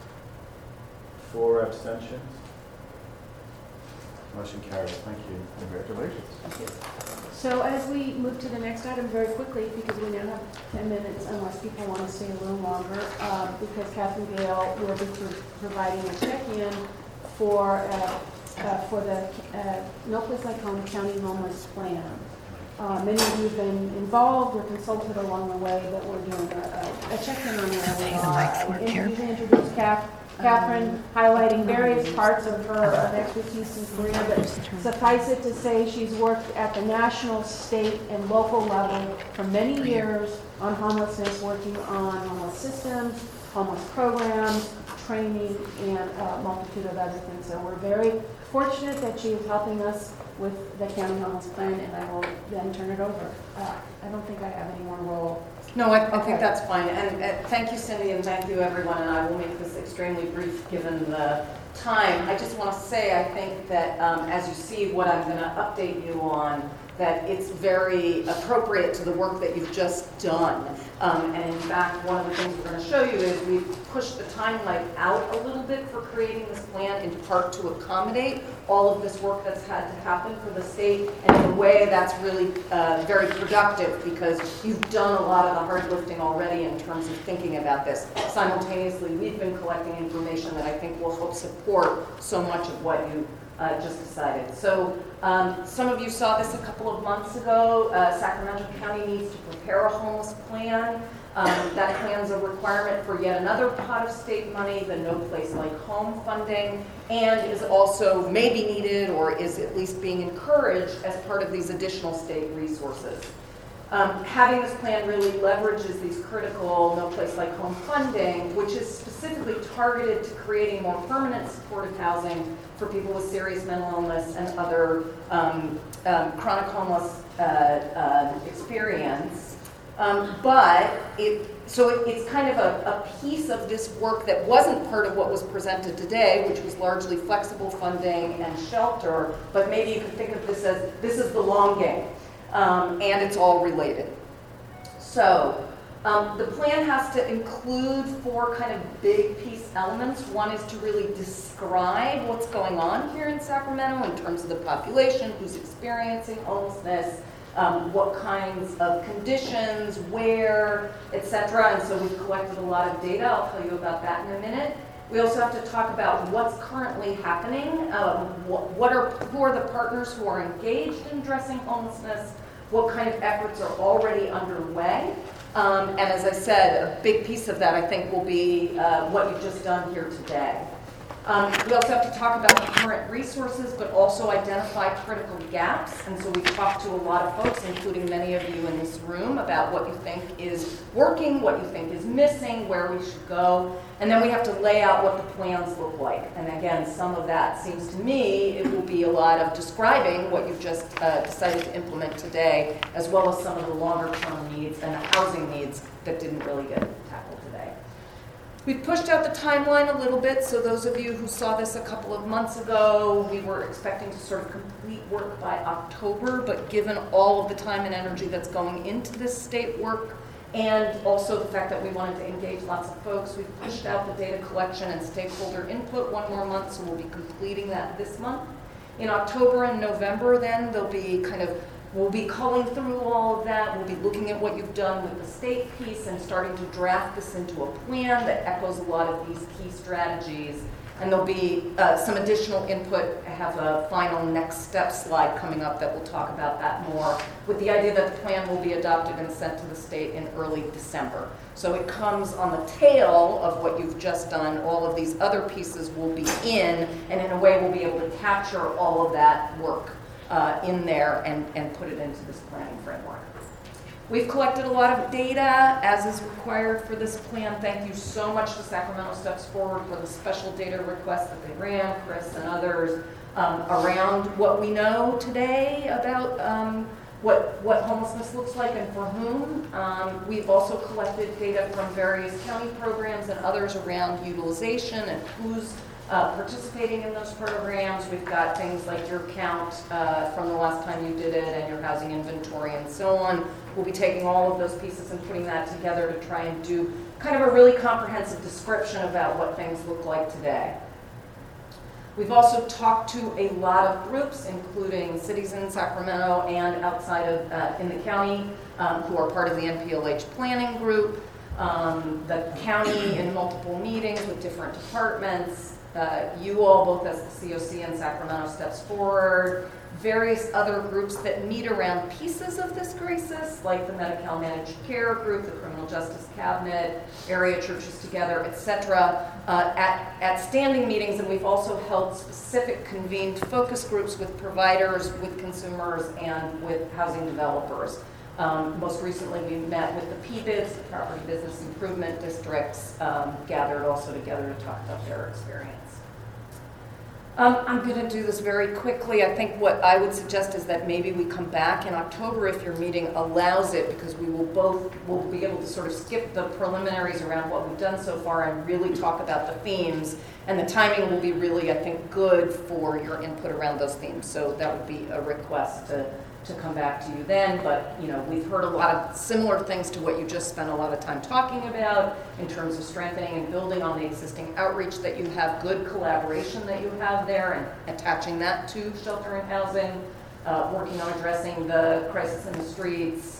Four abstentions? Motion carries. Thank you. Congratulations. So as we move to the next item very quickly, because we now have ten minutes, unless people want to stay a little longer, uh, because Catherine Gale will be pro- providing a check-in for, uh, uh, for the uh, No Place Like Home County Homeless Plan. Uh, many of you have been involved or consulted along the way, but we're doing a, a, a check-in on where we are. And usually introduce Kath, Catherine, highlighting various parts of her of expertise and career, but suffice it to say she's worked at the national, state, and local level for many years on homelessness, working on homeless systems, homeless programs, training, and a multitude of other things. So we're very fortunate that she is helping us with the county homeless plan, and I will then turn it over. Uh, I don't think I have any more role. No, I, I Okay. think that's fine. And uh, thank you, Cindy, and thank you, everyone. And I will make this extremely brief, given the time, I just want to say, I think that um, as you see what I'm going to update you on, that it's very appropriate to the work that you've just done. Um, and in fact, one of the things we're going to show you is we've pushed the timeline out a little bit for creating this plan, in part to accommodate all of this work that's had to happen for the state. And in a way, that's really uh, very productive, because you've done a lot of the hard lifting already in terms of thinking about this. Simultaneously, we've been collecting information that I think will help support so much of what you Uh, just decided. So um, some of you saw this a couple of months ago. Uh, Sacramento County needs to prepare a homeless plan. Um, that plan is a requirement for yet another pot of state money, the No Place Like Home funding, and is also maybe needed, or is at least being encouraged as part of these additional state resources. Um, having this plan really leverages these critical No Place Like Home funding, which is specifically targeted to creating more permanent supportive housing for people with serious mental illness and other um, um, chronic homeless uh, uh, experience. Um, but it, so it, it's kind of a, a piece of this work that wasn't part of what was presented today, which was largely flexible funding and shelter, but maybe you could think of this as, this is the long game. Um, and it's all related. So um, the plan has to include four kind of big piece elements. One is to really describe what's going on here in Sacramento in terms of the population, who's experiencing homelessness, um, what kinds of conditions, where, et cetera. And so we've collected a lot of data. I'll tell you about that in a minute. We also have to talk about what's currently happening, um, what, what are, who are the partners who are engaged in addressing homelessness, what kind of efforts are already underway. Um, and as I said, a big piece of that, I think, will be uh, what you've just done here today. Um, we also have to talk about the current resources, but also identify critical gaps. And so we've talked to a lot of folks, including many of you in this room, about what you think is working, what you think is missing, where we should go. And then we have to lay out what the plans look like. And again, some of that seems to me, it will be a lot of describing what you've just uh, decided to implement today, as well as some of the longer term needs and the housing needs that didn't really get tackled today. We've pushed out the timeline a little bit, so those of you who saw this a couple of months ago, we were expecting to sort of complete work by October, but given all of the time and energy that's going into this state work, and also the fact that we wanted to engage lots of folks, we've pushed out the data collection and stakeholder input one more month, so we'll be completing that this month. In October and November then, there'll be kind of We'll be culling through all of that. We'll be looking at what you've done with the state piece and starting to draft this into a plan that echoes a lot of these key strategies. And there'll be uh, some additional input. I have a final next step slide coming up that will talk about that more, with the idea that the plan will be adopted and sent to the state in early December. So it comes on the tail of what you've just done. All of these other pieces will be in, and in a way we'll be able to capture all of that work Uh, in there and, and put it into this planning framework. We've collected a lot of data, as is required for this plan. Thank you so much to Sacramento Steps Forward for the special data requests that they ran, Chris and others, um, around what we know today about um, what, what homelessness looks like and for whom. Um, we've also collected data from various county programs and others around utilization and who's Uh, participating in those programs. We've got things like your count uh, from the last time you did it and your housing inventory and so on. We'll be taking all of those pieces and putting that together to try and do kind of a really comprehensive description about what things look like today. We've also talked to a lot of groups, including cities in Sacramento and outside of uh, in the county um, who are part of the N P L H planning group, um, the county in multiple meetings with different departments, Uh, you all, both as the C O C and Sacramento Steps Forward, various other groups that meet around pieces of this crisis, like the Medi-Cal Managed Care Group, the Criminal Justice Cabinet, Area Churches Together, et cetera, uh, at, at standing meetings. And we've also held specific convened focus groups with providers, with consumers, and with housing developers. Um, most recently, we met with the P B I Ds, the Property Business Improvement Districts, um, gathered also together to talk about their experience. Um, I'm going to do this very quickly. I think what I would suggest is that maybe we come back in October if your meeting allows it, because we will both, will be able to sort of skip the preliminaries around what we've done so far and really talk about the themes. And the timing will be really, I think, good for your input around those themes. So that would be a request to, to come back to you then. But, you know, we've heard a lot of similar things to what you just spent a lot of time talking about in terms of strengthening and building on the existing outreach that you have, good collaboration that you have there, and attaching that to shelter and housing, uh, working on addressing the crisis in the streets,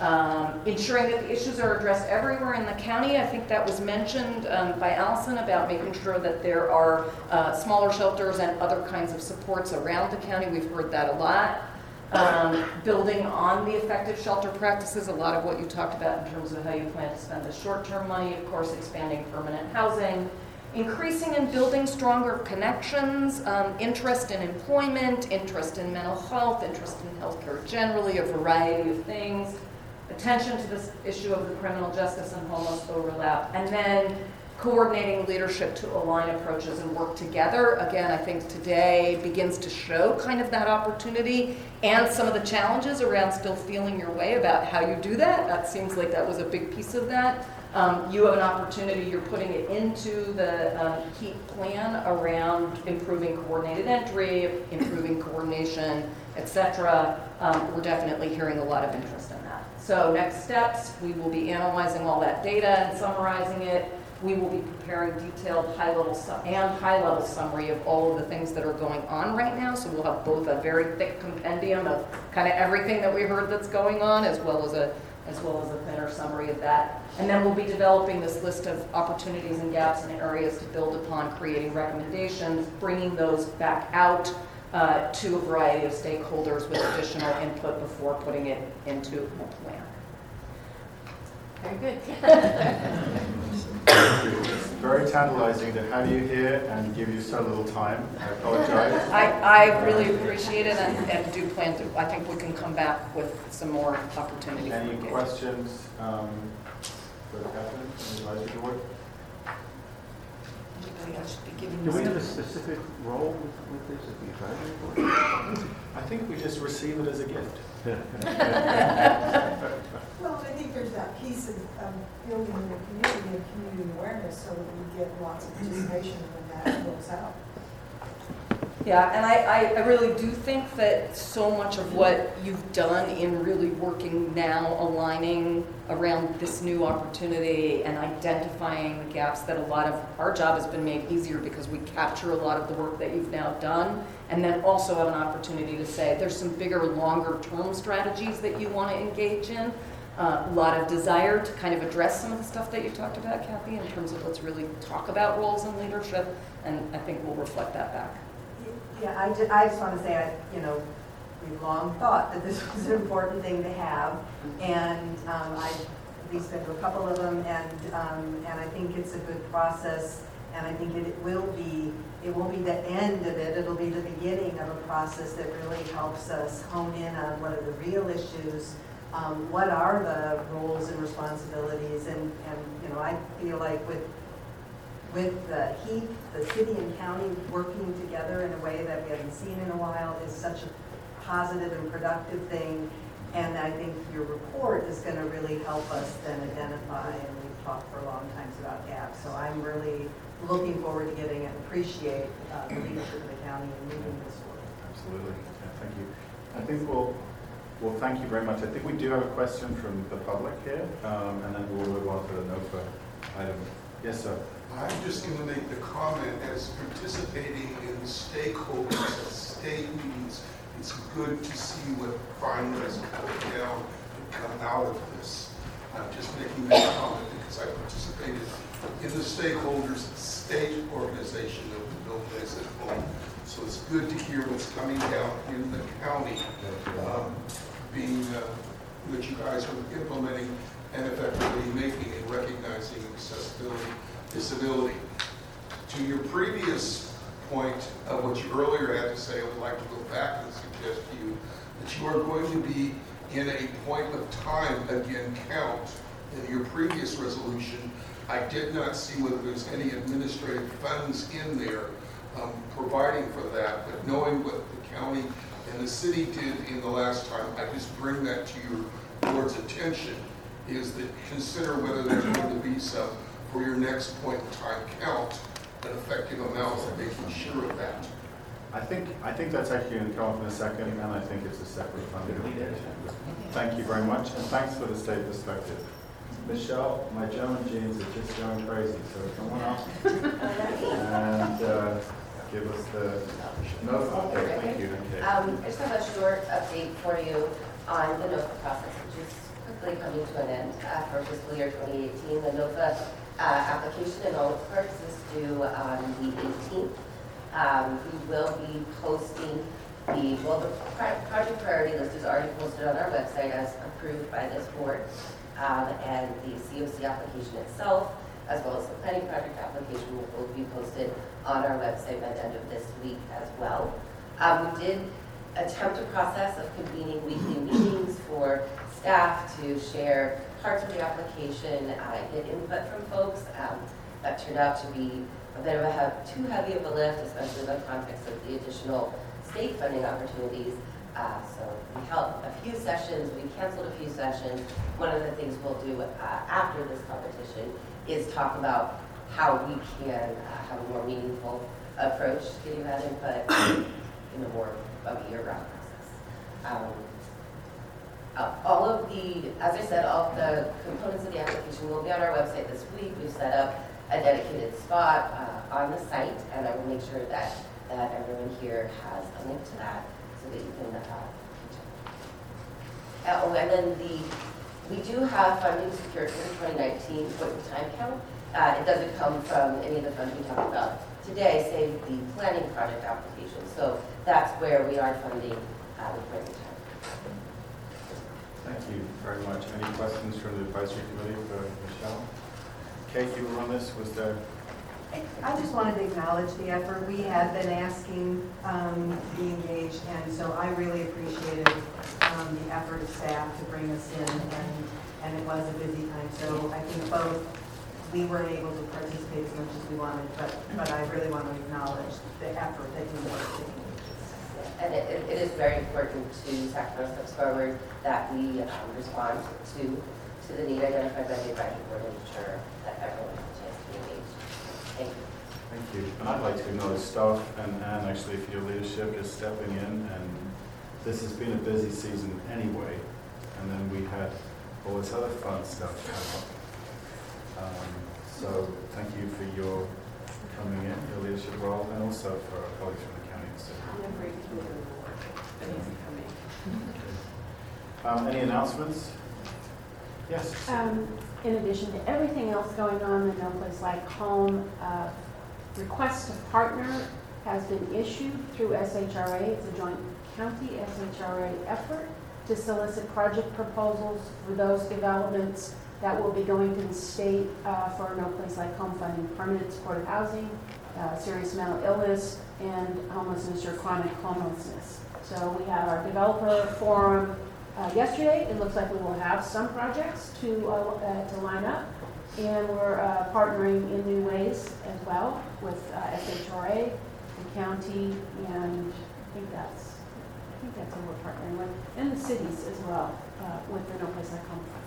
um, ensuring that the issues are addressed everywhere in the county. I think that was mentioned um, by Allison about making sure that there are uh, smaller shelters and other kinds of supports around the county. We've heard that a lot. Um, building on the effective shelter practices, a lot of what you talked about in terms of how you plan to spend the short-term money, of course, expanding permanent housing, increasing and building stronger connections, um, interest in employment, interest in mental health, interest in healthcare generally, a variety of things, attention to this issue of the criminal justice and homeless overlap, and then coordinating leadership to align approaches and work together. Again, I think today begins to show kind of that opportunity and some of the challenges around still feeling your way about how you do that. That seems like that was a big piece of that. Um, you have an opportunity, you're putting it into the um, HEAP plan around improving coordinated entry, improving coordination, et cetera. Um, we're definitely hearing a lot of interest in that. So next steps, we will be analyzing all that data and summarizing it. We will be preparing detailed high-level su- and high-level summary of all of the things that are going on right now. So we'll have both a very thick compendium of kind of everything that we heard that's going on, as well as a as well as a thinner summary of that. And then we'll be developing this list of opportunities and gaps and areas to build upon, creating recommendations, bringing those back out uh, to a variety of stakeholders with additional input before putting it into a plan. Very good. It's very tantalizing to have you here and give you so little time. I apologize. I, I really appreciate it and, and do plan to, I think we can come back with some more opportunity. Any questions um, for Catherine from the advisory board? I should be giving Do we this have a to- specific role with, with this at the advisory board? I think we just receive it as a gift. Well, I think there's that piece of um, building the community and community awareness so that we get lots of participation when that rolls out. Yeah, and I, I, I really do think that so much of what you've done in really working now, aligning around this new opportunity and identifying the gaps, that a lot of our job has been made easier because we capture a lot of the work that you've now done, and then also have an opportunity to say there's some bigger, longer term strategies that you want to engage in. Uh, a lot of desire to kind of address some of the stuff that you talked about, Kathy, in terms of let's really talk about roles and leadership, and I think we'll reflect that back. Yeah, I just, I just want to say, I, you know, we've long thought that this was an important thing to have, and um, I've at least been to a couple of them, and um, and I think it's a good process, and I think it, it will be, it won't be the end of it, it'll be the beginning of a process that really helps us hone in on what are the real issues, um, what are the roles and responsibilities, and, and you know, I feel like with with the HEAP, the city and county working together in a way that we haven't seen in a while is such a positive and productive thing. And I think your report is going to really help us then identify, and we've talked for a long time about gaps. So I'm really looking forward to getting it and appreciate uh, the leadership of the county in moving this forward. Absolutely. Yeah, thank you. I think we'll, well, thank you very much. I think we do have a question from the public here, um, and then we'll move on to the NOFA item. Yes, sir. I'm just going to make the comment, as participating in stakeholders at state meetings, it's good to see what finally is put down and come out of this. I'm just making that comment because I participated in the stakeholders state organization of the Bill Blaze at Home. So it's good to hear what's coming down in the county, um, being uh, which you guys are implementing and effectively making and recognizing accessibility. Disability. To your previous point of what you earlier had to say, I would like to go back and suggest to you that you are going to be in a point of time again count. In your previous resolution, I did not see whether there's any administrative funds in there um, providing for that, but knowing what the county and the city did in the last time, I just bring that to your board's attention, is that consider whether there's going to be some, for your next point in time count, an effective amount of making sure of that. I think, I think that's actually going to come up in a second, and I think it's a separate funding obligation. Thank you very much, and thanks for the state perspective. Michelle, my German genes are just going crazy, so come on up and uh, give us the no update. Thank you. Okay. Um, I just have a short update for you on the NOFA process, which is quickly coming to an end uh, for fiscal year twenty eighteen. The NOFA uh, application in all its parts is due on the eighteenth. Um, we will be posting the, well, the pri project priority list is already posted on our website as approved by this board, um, and the C O C application itself, as well as the planning project application, will both be posted on our website by the end of this week as well. Um, we did attempt a process of convening weekly meetings for staff to share parts of the application, uh, get input from folks. Um, that turned out to be a bit of a have, too heavy of a lift, especially in the context of the additional state funding opportunities. Uh, so we held a few sessions, we canceled a few sessions. One of the things we'll do uh, after this competition is talk about how we can uh, have a more meaningful approach to getting that input in a more of a year-round process. Um, uh, all of the, as I said, all of the components of the application will be on our website this week. We've set up a dedicated spot uh, on the site, and I will make sure that, that everyone here has a link to that so that you can uh, uh, oh, and then the, we do have funding secured for the twenty nineteen point in time count. Uh, it doesn't come from any of the funds we talked about today, save the planning project application. So that's where we are funding uh, the point in time. Thank you very much. Any questions from the advisory committee for Michelle? Kate, you were on this. Was there? I just wanted to acknowledge the effort. We have been asking um, to be engaged, and so I really appreciated um, the effort of staff to bring us in, and, and it was a busy time. So I think both we weren't able to participate as much as we wanted, but, but I really want to acknowledge the effort that you were taking. And it, it is very important to Sacramento Steps Forward that we um, respond to, to the need identified by the advisory board and ensure that everyone has a chance to be engaged. Thank you. Thank you. And I'd like to acknowledge staff and Anne actually for your leadership, just stepping in. And this has been a busy season anyway. And then we had all this other fun stuff come up. Um, so thank you for your coming in, your leadership role, and also for our colleagues from the county and city. Um, any announcements? Yes. Um, in addition to everything else going on in No Place Like Home, uh, request to partner has been issued through S H R A. It's a joint county S H R A effort to solicit project proposals for those developments that will be going to the state uh, for No Place Like Home funding, permanent supportive housing, uh, serious mental illness, and homelessness or chronic homelessness. So we had our developer forum uh, yesterday. It looks like we will have some projects to uh, uh, to line up, and we're uh, partnering in new ways as well with uh, S H R A, the county, and I think that's I think that's who we're partnering with, and the cities as well uh, with the No Place Like Home process.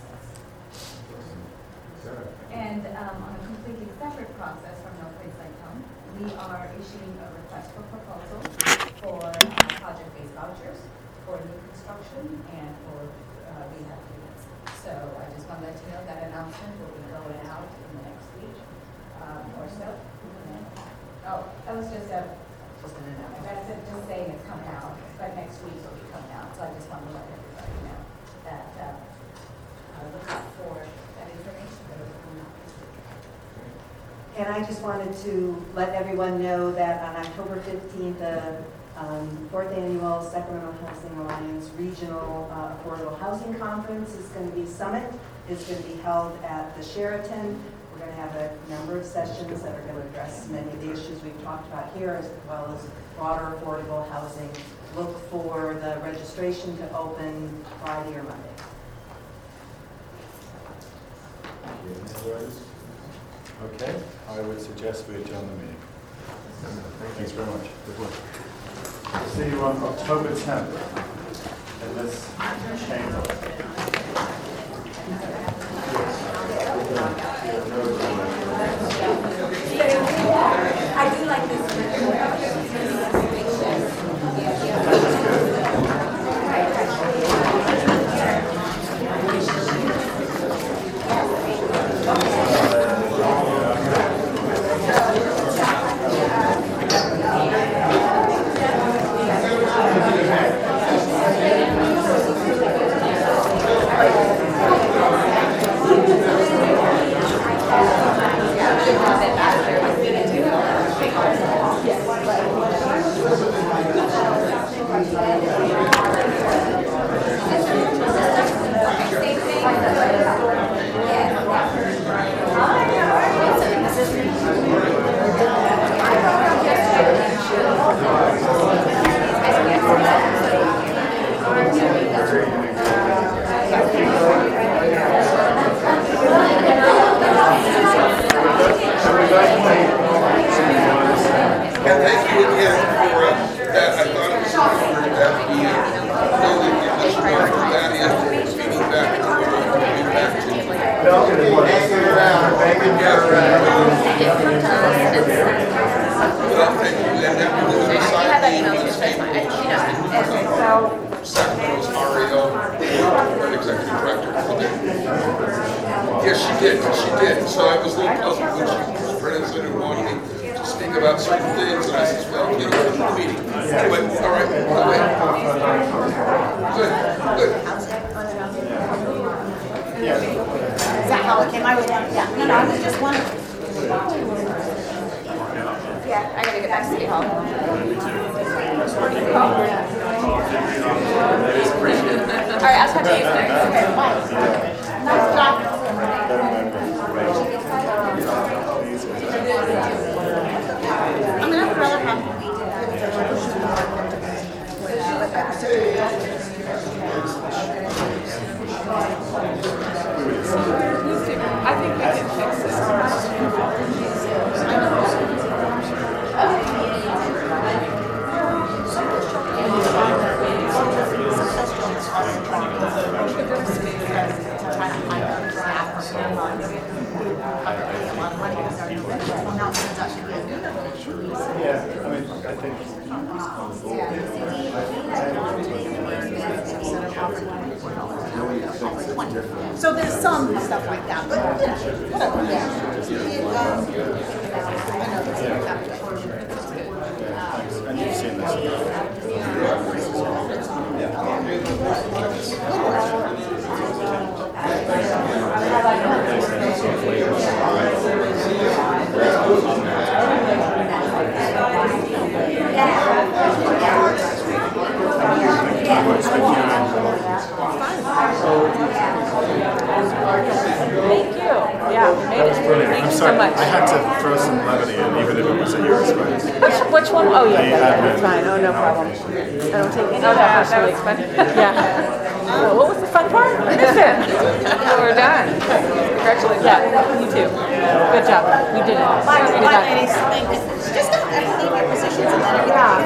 And um, on a completely separate process from No Place Like Home, we are issuing a request for proposal for uh, project-based vouchers for new construction and for uh, rehab units. So I just want to let you know that announcement will be going out in the next week um, or so. Oh, that was just a just an announcement. That's it, just saying it's coming out, but next week will be coming out. So I just want to let everybody know that uh, uh, look out for that information that will be coming out this week. And I just wanted to let everyone know that on October fifteenth, the um, fourth annual Sacramento Housing Alliance Regional uh, Affordable Housing Conference is going to be summit. It's going to be held at the Sheraton. We're going to have a number of sessions that are going to address many of the issues we've talked about here, as well as broader affordable housing. Look for the registration to open Friday or Monday. Thank you. Okay, I would suggest we adjourn the meeting. Thanks very much. Good work. See you on October tenth in this chamber. I do like this. Sacramento's R A O, or executive director. Yes, she did, she did. So I was a little puzzled when she was president and wanted me to speak about certain things, and I said, well, you know, it's a meeting. Anyway, all right, go ahead. Good, good. Is that how it came? I was, yeah, no, no, I was just wondering. Yeah, I gotta get back to City Hall. All right, I'll talk to you next. Okay, bye. Nice job. I mean, I'd rather have. I think we can fix this. Yeah, I mean, I think. So there's some stuff like that, but yeah, whatever. And you've seen Thank you. Yeah, we made That was it. brilliant. Thank I'm you so sorry, much. I had to throw some levity in, even if it was at your expense. Which, which one? Oh, yeah, The yeah, yeah, admin. that's fine. Oh, no problem. I don't take any Oh, of that, that that was personally. fun. Yeah. Oh, what was the fun part? I missed it. We're done. Congratulations. Yeah, you too. Good job. We did it. My, We did my that. ladies think it's just not everything your positions and then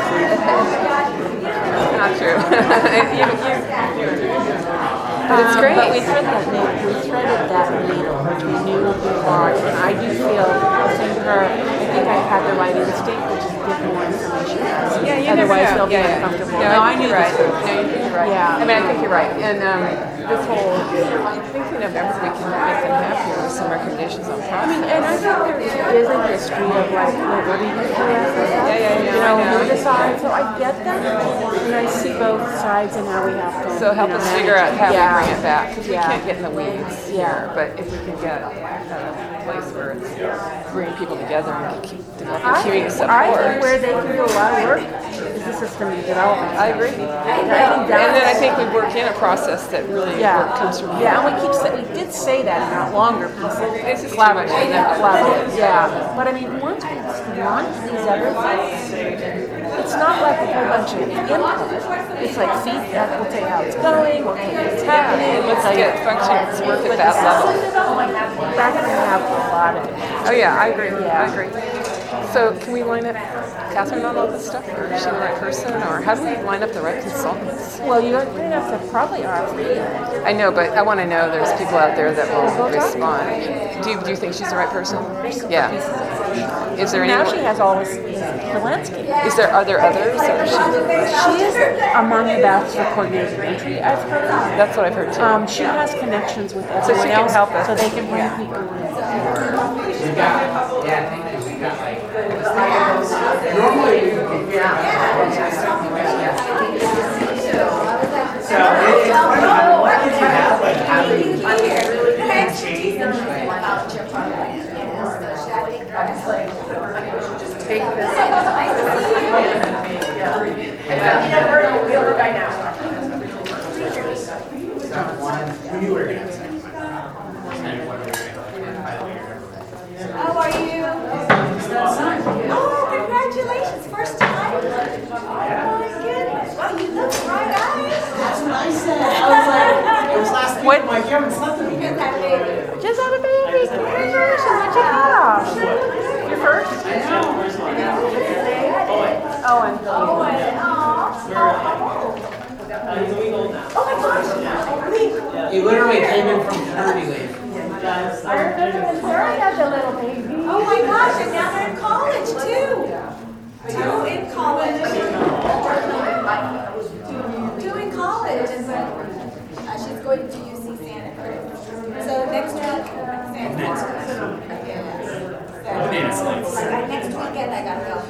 Not true. you, you, But it's great. But we threaded that needle, we threaded that needle, we knew we are, and I do feel, listening to her, I think I had the right instinct, which is give more information. Yeah, you never Otherwise, know. they'll be Yeah, yeah. uncomfortable. No, No, I I think knew you're right. this. No, you think you're right. Yeah. I mean, I think you're right. And um, this whole thinking of November, we can make them happier with some recommendations on I process. mean, and I think there is a history of like liberty for us. Yeah, yeah, yeah, You know, I know. we decide, so I get that, and I see both sides and how we have to. So help you know, us figure out how manage- yeah. we bring it back, because we Yeah. can't get in the weeds Yeah. here. But if we can get a place where it's bringing people together and keep developing I community think, I think support. where they can do a lot of work is the system development. I agree. I think And then I that's- think we work in a process that really Yeah, work comes from yeah, and we keep, sa- we did say that in our longer piece. It's just too Collaborate, much. and then collaborate, yeah. But I mean, once we launch these other things, it's not like a whole bunch of input. It's like feedback, we'll tell you how it's going, we'll tell you what's happening. and let's we'll tell you- get functions work at But that the level. system, That's gonna have a lot of. Oh, yeah, I agree. Yeah. I agree. So can we line up Catherine on all this stuff, or is she the right person, or how do we line up the right consultants? Well, you're going to have to probably offer. I know, but I want to know there's people out there that will respond. Do you, do you think she's the right person? Yeah. Is there any? Now she has all this the landscape. Is there are there others? Or is she, She is among the best for coordinated entry, I've heard. That's what I've heard too. Um, she has connections with So everyone she can else, help us. so they can bring Yeah. people in. We got, yeah, thank you, we got like. Normally, we would get, yeah. So, it's funny, I mean, what did you have, like, how do you change, like, Just take this. When you were gonna say. How are you? Oh, congratulations, first time? Oh my goodness, well, you look bright eyed. That's what I said, I was like, it was last week, I'm like, you haven't slept in a week. Just had a baby. Congratulations, what you have? Your first? I know. Owen. Owen, oh, oh my gosh, He literally came in from maternity leave. I remember when Sarah had the little baby. oh my gosh, and now they're in college too. Two in college. Two in college, and so, uh, she's going to U C Santa Cruz. So next week, Santa Cruz. Bananas. So, uh, next weekend I gotta go.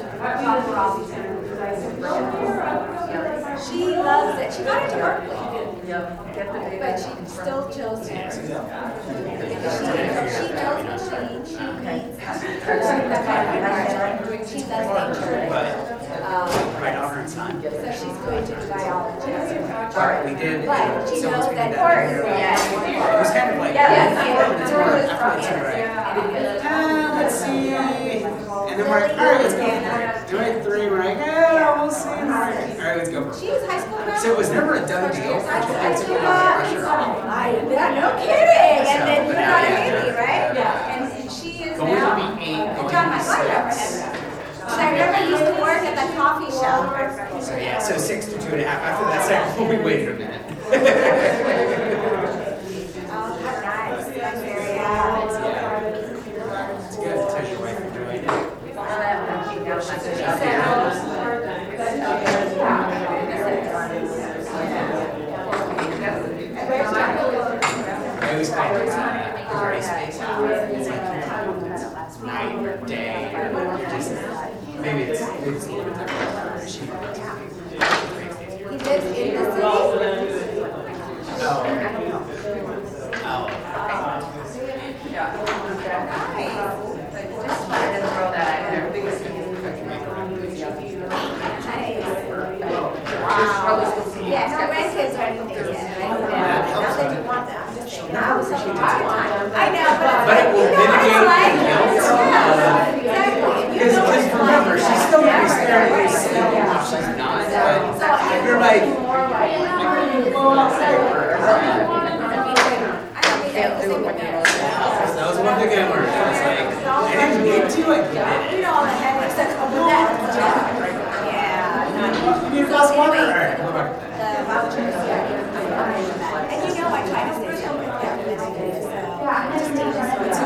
She loves it. She got into Berkeley. But she still chose to. Because she, she knows what she, she needs. She does nature. Um, My daughter and son. So she's going to do biology. All right, we did. But she So knows once we that did course. It was kind of like, Yeah, yeah, yeah. it's more, after it's right. Ah, let's see. And then we're like, all right, let's go. Do it three. We're like, oh, we'll see. All right, let's go. She was high school grad. So it was never a done deal. I took it off the pressure. I, no kidding. And then you got a baby, right? Yeah. And she is But we now. would be eight going John, my to whatever. six. I remember used to work at the coffee shop. So yeah, so six to two and a half. After that second, we waited a minute. Oh, nice. That's very nice. It's good. Tell your wife you're doing it. I always call her uh, gray space. It's like night, day, just maybe it's maybe it's a little bit different. She He lives in the city? Oh. Oh. Just wanted to throw that out there. Wow. Yeah, no grandkids or anything yet. Not that you want that. I'm just saying. I was so tired. I know, but. But it will you know what it's like. mitigate the guilt. Yeah, exactly. Because remember, she's still going to be staring at you sleeping while she's not. But you're like, that was one thing I learned. I was like, I didn't mean to, I did it. You know all the headaches that come with that. Yeah. You need a glass of water? All right, go back. The vouchers, yeah. And you know, I try to stay so with them when I do this. Yeah, just teach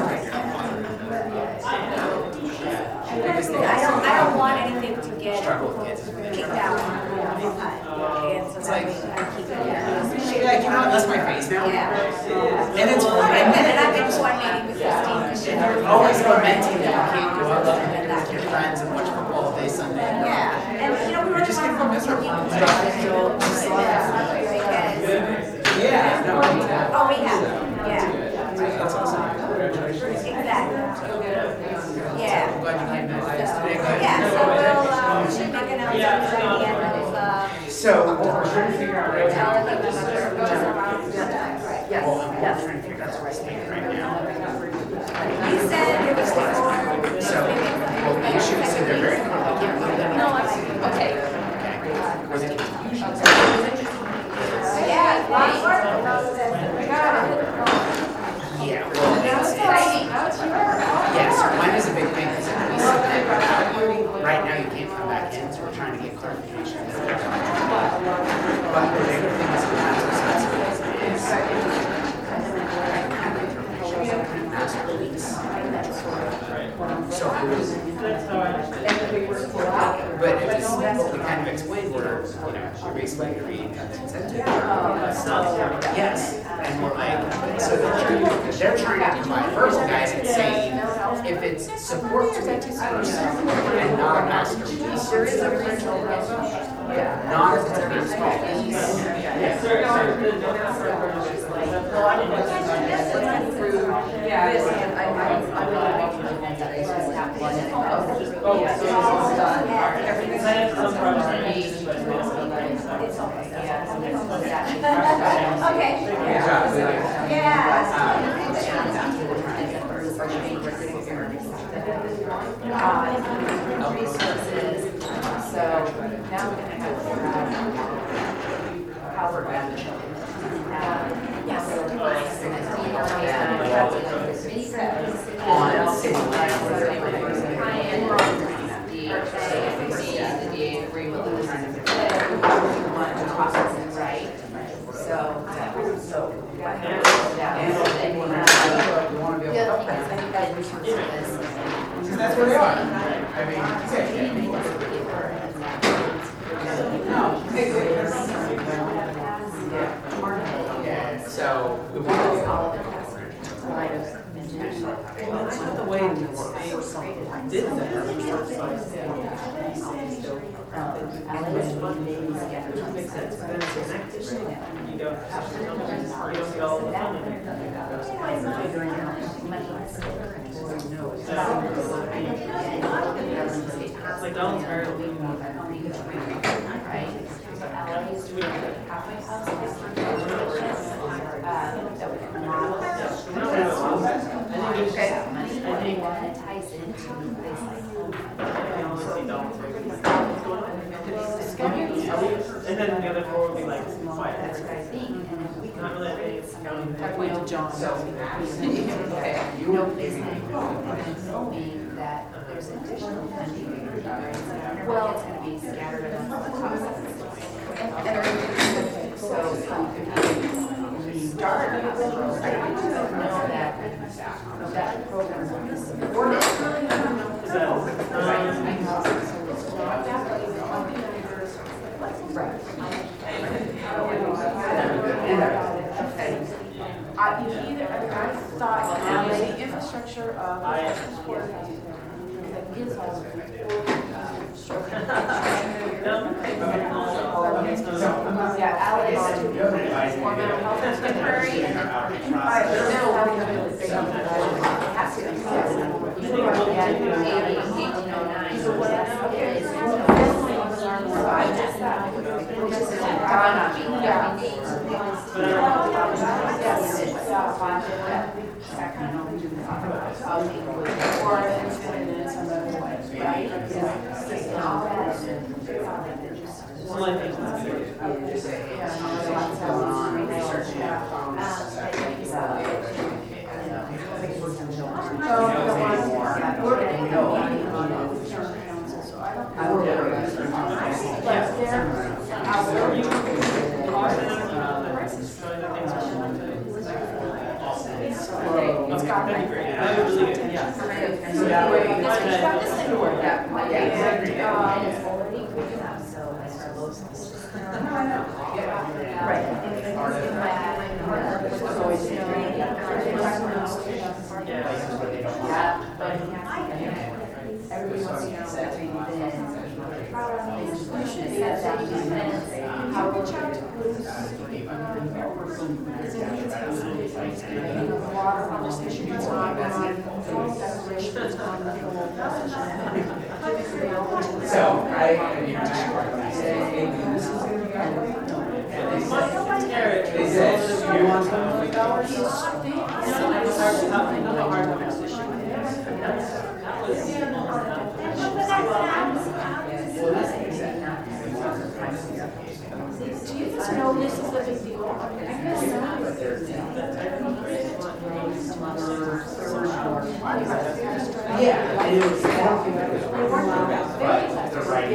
I don't, I don't want anything to get kicked out. It's like, yeah, you know what, that's my face now. Yeah. And it's fun. And I've been coordinating with Christine. You're always lamenting that you can't go out with your friends and watch football all day Sunday. Yeah. And you know, we were just getting miserable. Yeah. No, oh, we have. Yeah. That's awesome. Congratulations. Exactly. Yeah. I'm glad you came to yesterday. Yeah, so we'll, uh, we should make an announcement at the end of, uh. So, what we're trying to figure out right now. Tell the member goes around. Yes, well, I'm trying to figure out the right thing right now. You said it was before. So, well, you should say they're very complicated. No, I'm, okay. Was it confusion? Yeah, lots of work. We got it. Yeah, well, it's, it's, yeah, so mine is a big thing because at least trying to get clarification. But the bigger thing is master release. So it was, but it was, what we kind of explained were, you know, you're basically going to read consent. Yes, and we're like, so they're trying, they're trying to provide verbal guys and say, if it's support to it and not a master release. There is a original yeah, not if it's a master release. Yeah, this, and I, I, I really like the one that I just have one and oh, yeah, so it's done. Everything's done from me. It's almost done. Yeah. Okay. Yeah. Resources. So now we're gonna have to figure out how we're going to. Yes. On city the agree with the process is right. So, so. The other thing is, I think that we should do this. Because that's where they are. I mean, yeah. So we want to the way the state did that makes sense. But then it's an active you don't have to know, you don't get all the funding. Like Donald's very right? So L A is doing halfway house. I think it ties into and then the other four will be like quiet. Not really anything counting. I went to John. So, no business mean that there's additional funding. Well, it's going to be scattered among the top. So, when you start a program, you don't know that that program is going to support it. Right. I, you either, I thought now the infrastructure of support is all. Yeah, Alex, or mental health temporary and so what I just thought, or it's been in some other way, right? One of the things that's It's got that'd be great. That would really good, yeah. So that way, everybody wants to know that we've been, you should set that minutes, how we'll check to lose. Water conversation is on, phone declaration is on, the whole so I, I mean, I say, this is going to be they said, you want some dollars? Do you just know this is a big deal? I guess so. Yeah, it is. I don't think that was but the right.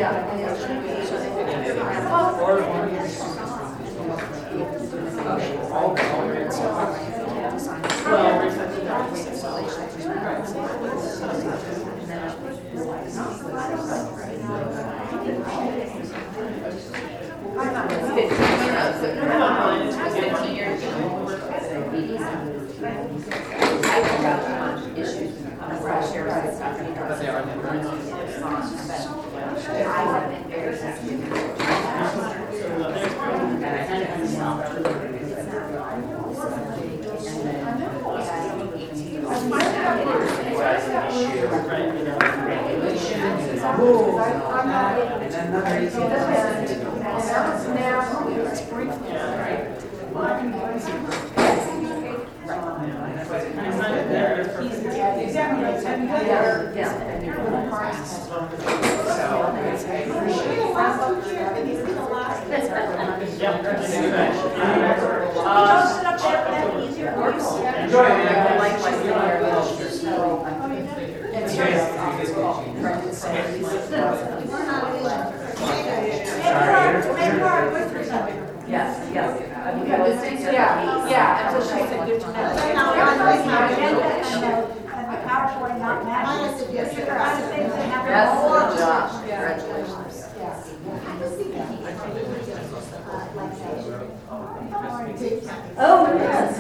Yes, yes. Yeah, yeah, so she said good to know. And the PowerPoint not matching. Yes, the kind of things that happen. Yes, all good the job. time. Congratulations. Oh, yes.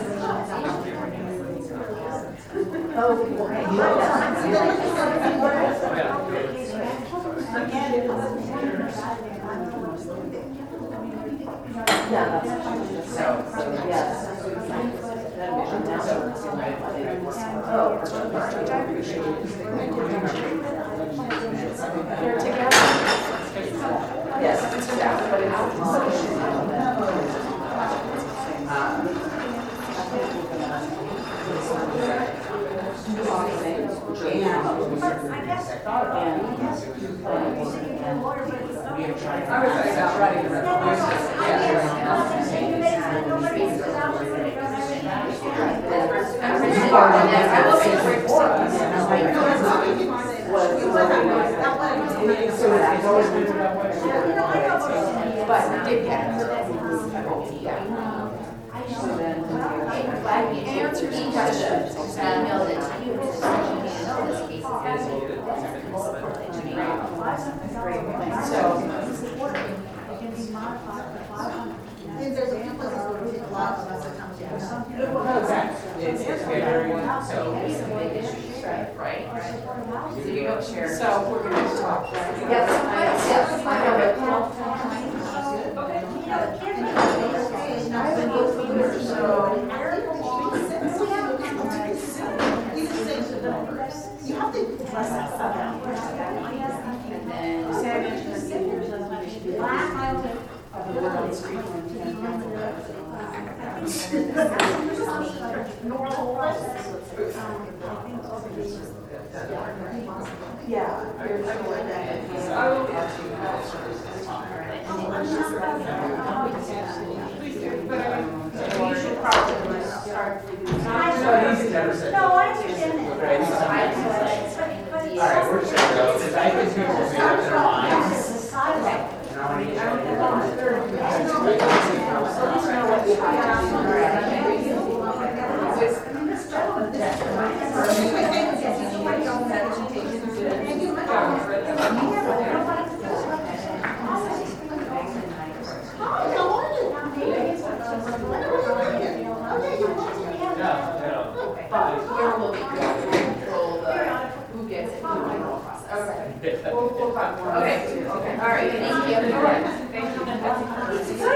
So we're going to talk. Yes, yes, I know You have to bless that stuff out. And then Sarah mentioned the seniors as much as the world street. Yeah. You should probably start. No, I understand that. All right, we're sure though, because I think people will be out their minds. And I want to Okay, okay, all right, thank you. Thank you.